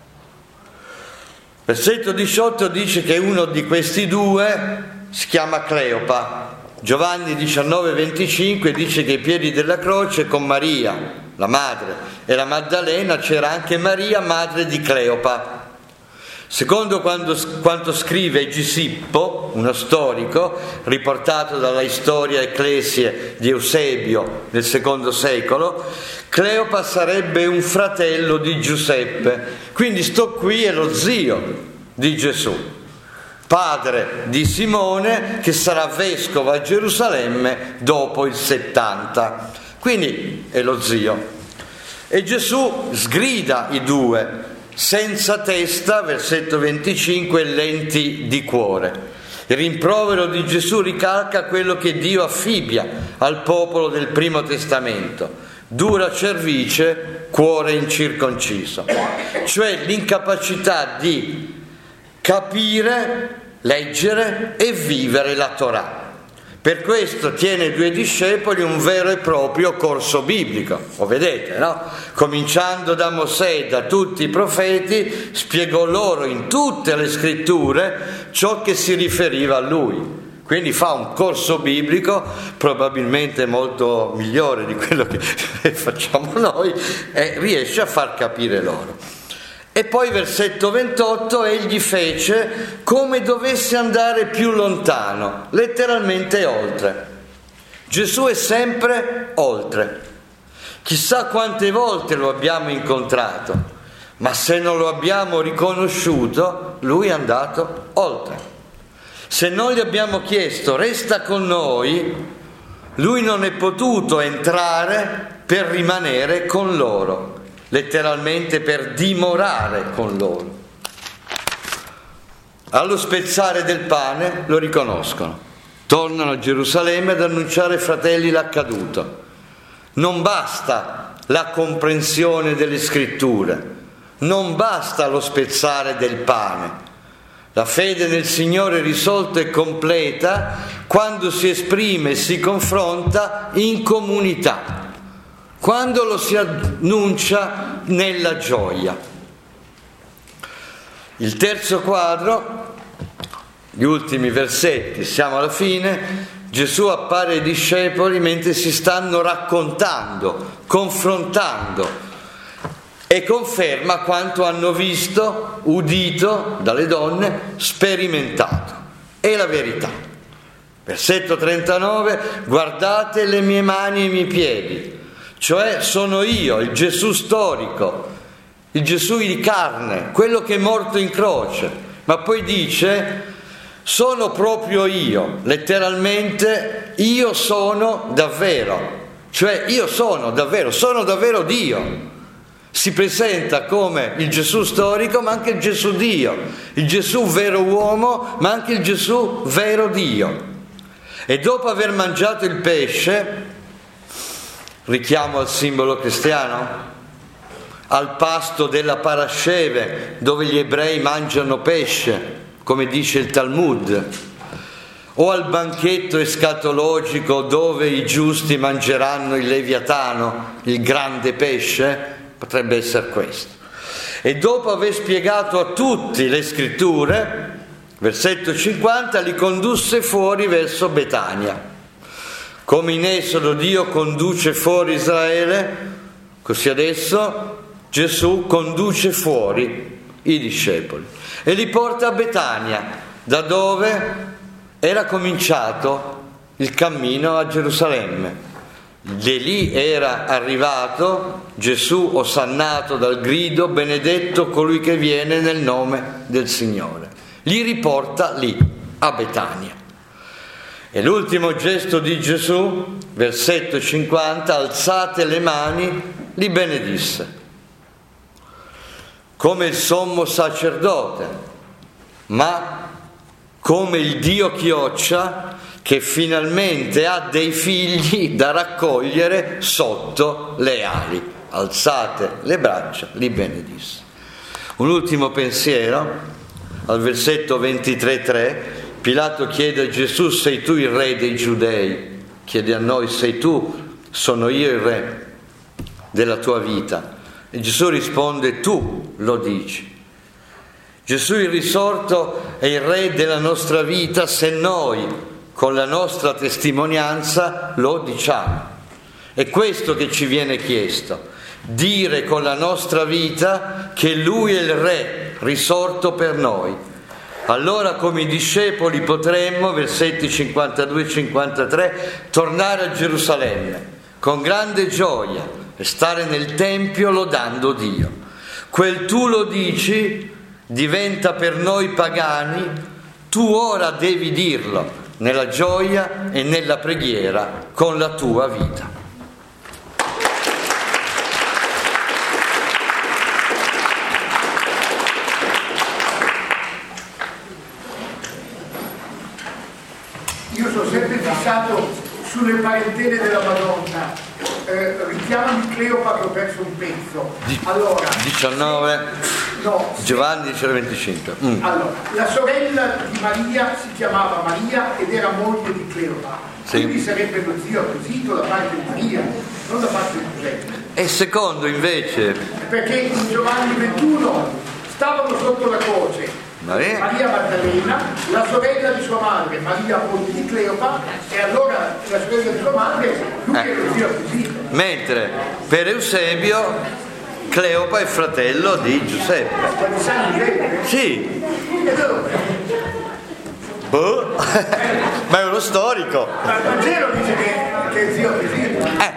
Versetto diciotto dice che uno di questi due si chiama Cleopa. Giovanni diciannove venticinque dice che ai piedi della croce con Maria, la madre, e la Maddalena c'era anche Maria, madre di Cleopa. Secondo quando, quanto scrive Gisippo, uno storico, riportato dalla Storia Ecclesiae di Eusebio nel secondo secolo, Cleopa sarebbe un fratello di Giuseppe. Quindi sto qui è lo zio di Gesù, padre di Simone, che sarà vescovo a Gerusalemme dopo il settanta. Quindi è lo zio. E Gesù sgrida i due, senza testa, versetto venticinque, lenti di cuore. Il rimprovero di Gesù ricalca quello che Dio affibbia al popolo del Primo Testamento: dura cervice, cuore incirconciso, cioè l'incapacità di capire, leggere e vivere la Torah. Per questo tiene ai due discepoli un vero e proprio corso biblico, lo vedete, no? Cominciando da Mosè, da tutti i profeti, spiegò loro in tutte le scritture ciò che si riferiva a lui. Quindi fa un corso biblico probabilmente molto migliore di quello che facciamo noi e riesce a far capire loro. E poi versetto ventotto, egli fece come dovesse andare più lontano, letteralmente oltre. Gesù è sempre oltre. Chissà quante volte lo abbiamo incontrato, ma se non lo abbiamo riconosciuto, lui è andato oltre. Se noi gli abbiamo chiesto resta con noi, lui non è potuto entrare per rimanere con loro, letteralmente per dimorare con loro. Allo spezzare del pane lo riconoscono, tornano a Gerusalemme ad annunciare ai fratelli l'accaduto. Non basta la comprensione delle scritture, non basta lo spezzare del pane. La fede nel Signore è risolta e completa quando si esprime e si confronta in comunità, quando lo si annuncia nella gioia. Il terzo quadro, gli ultimi versetti, siamo alla fine. Gesù appare ai discepoli mentre si stanno raccontando, confrontando, e conferma quanto hanno visto, udito dalle donne, sperimentato. È la verità. Versetto trentanove: guardate le mie mani e i miei piedi. Cioè sono io, il Gesù storico, il Gesù di carne, quello che è morto in croce. Ma poi dice, sono proprio io, letteralmente io sono davvero. Cioè io sono davvero, sono davvero Dio. Si presenta come il Gesù storico, ma anche il Gesù Dio, il Gesù vero uomo, ma anche il Gesù vero Dio. E dopo aver mangiato il pesce, richiamo al simbolo cristiano, al pasto della parasceve, dove gli ebrei mangiano pesce, come dice il Talmud, o al banchetto escatologico dove i giusti mangeranno il leviatano, il grande pesce, potrebbe essere questo. E dopo aver spiegato a tutti le scritture, versetto cinquanta, li condusse fuori verso Betania. Come in Esodo Dio conduce fuori Israele, così adesso Gesù conduce fuori i discepoli e li porta a Betania, da dove era cominciato il cammino a Gerusalemme. Di lì era arrivato Gesù osannato dal grido: benedetto colui che viene nel nome del Signore. Li riporta lì, a Betania. E l'ultimo gesto di Gesù, versetto cinquanta, alzate le mani, li benedisse. Come il sommo sacerdote, ma come il Dio chioccia che finalmente ha dei figli da raccogliere sotto le ali. Alzate le braccia, li benedisse. Un ultimo pensiero, al versetto ventitré tre, Pilato chiede a Gesù: sei tu il re dei giudei? Chiede a noi: sei tu? Sono io il re della tua vita. E Gesù risponde: tu lo dici. Gesù il risorto è il Re della nostra vita se noi, con la nostra testimonianza, lo diciamo. È questo che ci viene chiesto, dire con la nostra vita che Lui è il Re risorto per noi. Allora come i discepoli potremmo, versetti cinquantadue e cinquantatré, tornare a Gerusalemme con grande gioia e stare nel Tempio lodando Dio. Quel tu lo dici diventa per noi pagani, tu ora devi dirlo nella gioia e nella preghiera con la tua vita. Io sono sempre fissato sulle parentele della Madonna. Eh, richiamami Cleopa che ho perso un pezzo. Allora, diciannove, no, Giovanni venticinque. Mm. Allora, la sorella di Maria si chiamava Maria ed era moglie di Cleopa. Sì. Quindi sarebbe lo zio acquisito da parte di Maria, non da parte di Giuseppe. E secondo invece, Perché in Giovanni ventuno stavano sotto la croce Maria, Maria Maddalena, la sorella di sua madre, Maria moglie di Cleopa, e allora la sorella di sua madre, lui Eh. è lo zio acquisito. mentre per Eusebio Cleopa è fratello di Giuseppe. Ma di San Giuseppe? Sì, E dove? boh. Ma è uno storico. Ma il Vangelo dice che, che è zio acquisito. Eh.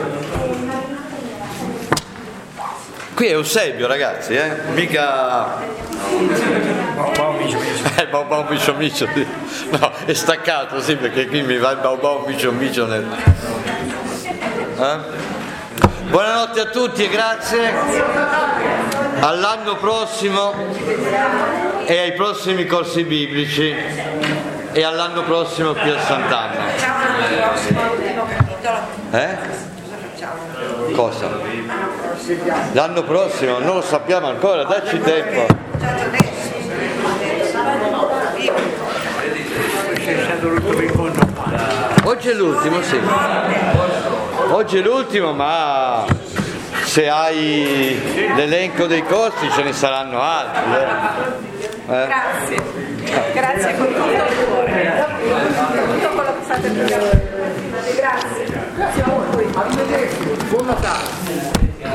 Qui è Eusebio, ragazzi, eh? Mica... Eh, bau bau micio micio, sì. No, è staccato, sì, perché qui mi va il bau bau micio micio nel... Eh? Buonanotte a tutti e grazie. All'anno prossimo e ai prossimi corsi biblici e all'anno prossimo qui a Sant'Anna. Eh? Cosa? L'anno prossimo non lo sappiamo ancora, dacci tempo. Oggi è l'ultimo, sì. Oggi è l'ultimo, ma se hai l'elenco dei corsi ce ne saranno altri. Eh? Eh? Grazie, grazie con tutto il cuore, con tutto quello che state facendo. Grazie. Grazie a voi, arrivederci, buon Natale.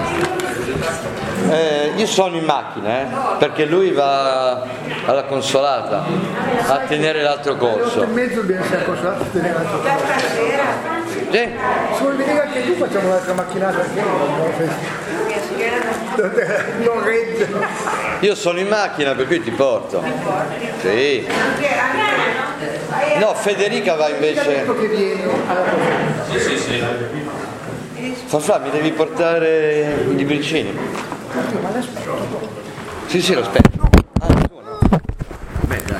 Eh, io sono in macchina, eh, perché lui va alla Consolata a tenere l'altro Alle otto corso. e mezzo dobbiamo essere consolato a tenere l'altro corso. Sì? Se vuoi venire anche tu facciamo un'altra macchinata anche noi. Non regge. Io sono in macchina, per cui ti porto. Sì. No, Federica va Ti ha invece. detto che vieni alla Consolata. Fafà, mi devi portare i libricini. Sì, sì, lo aspetto.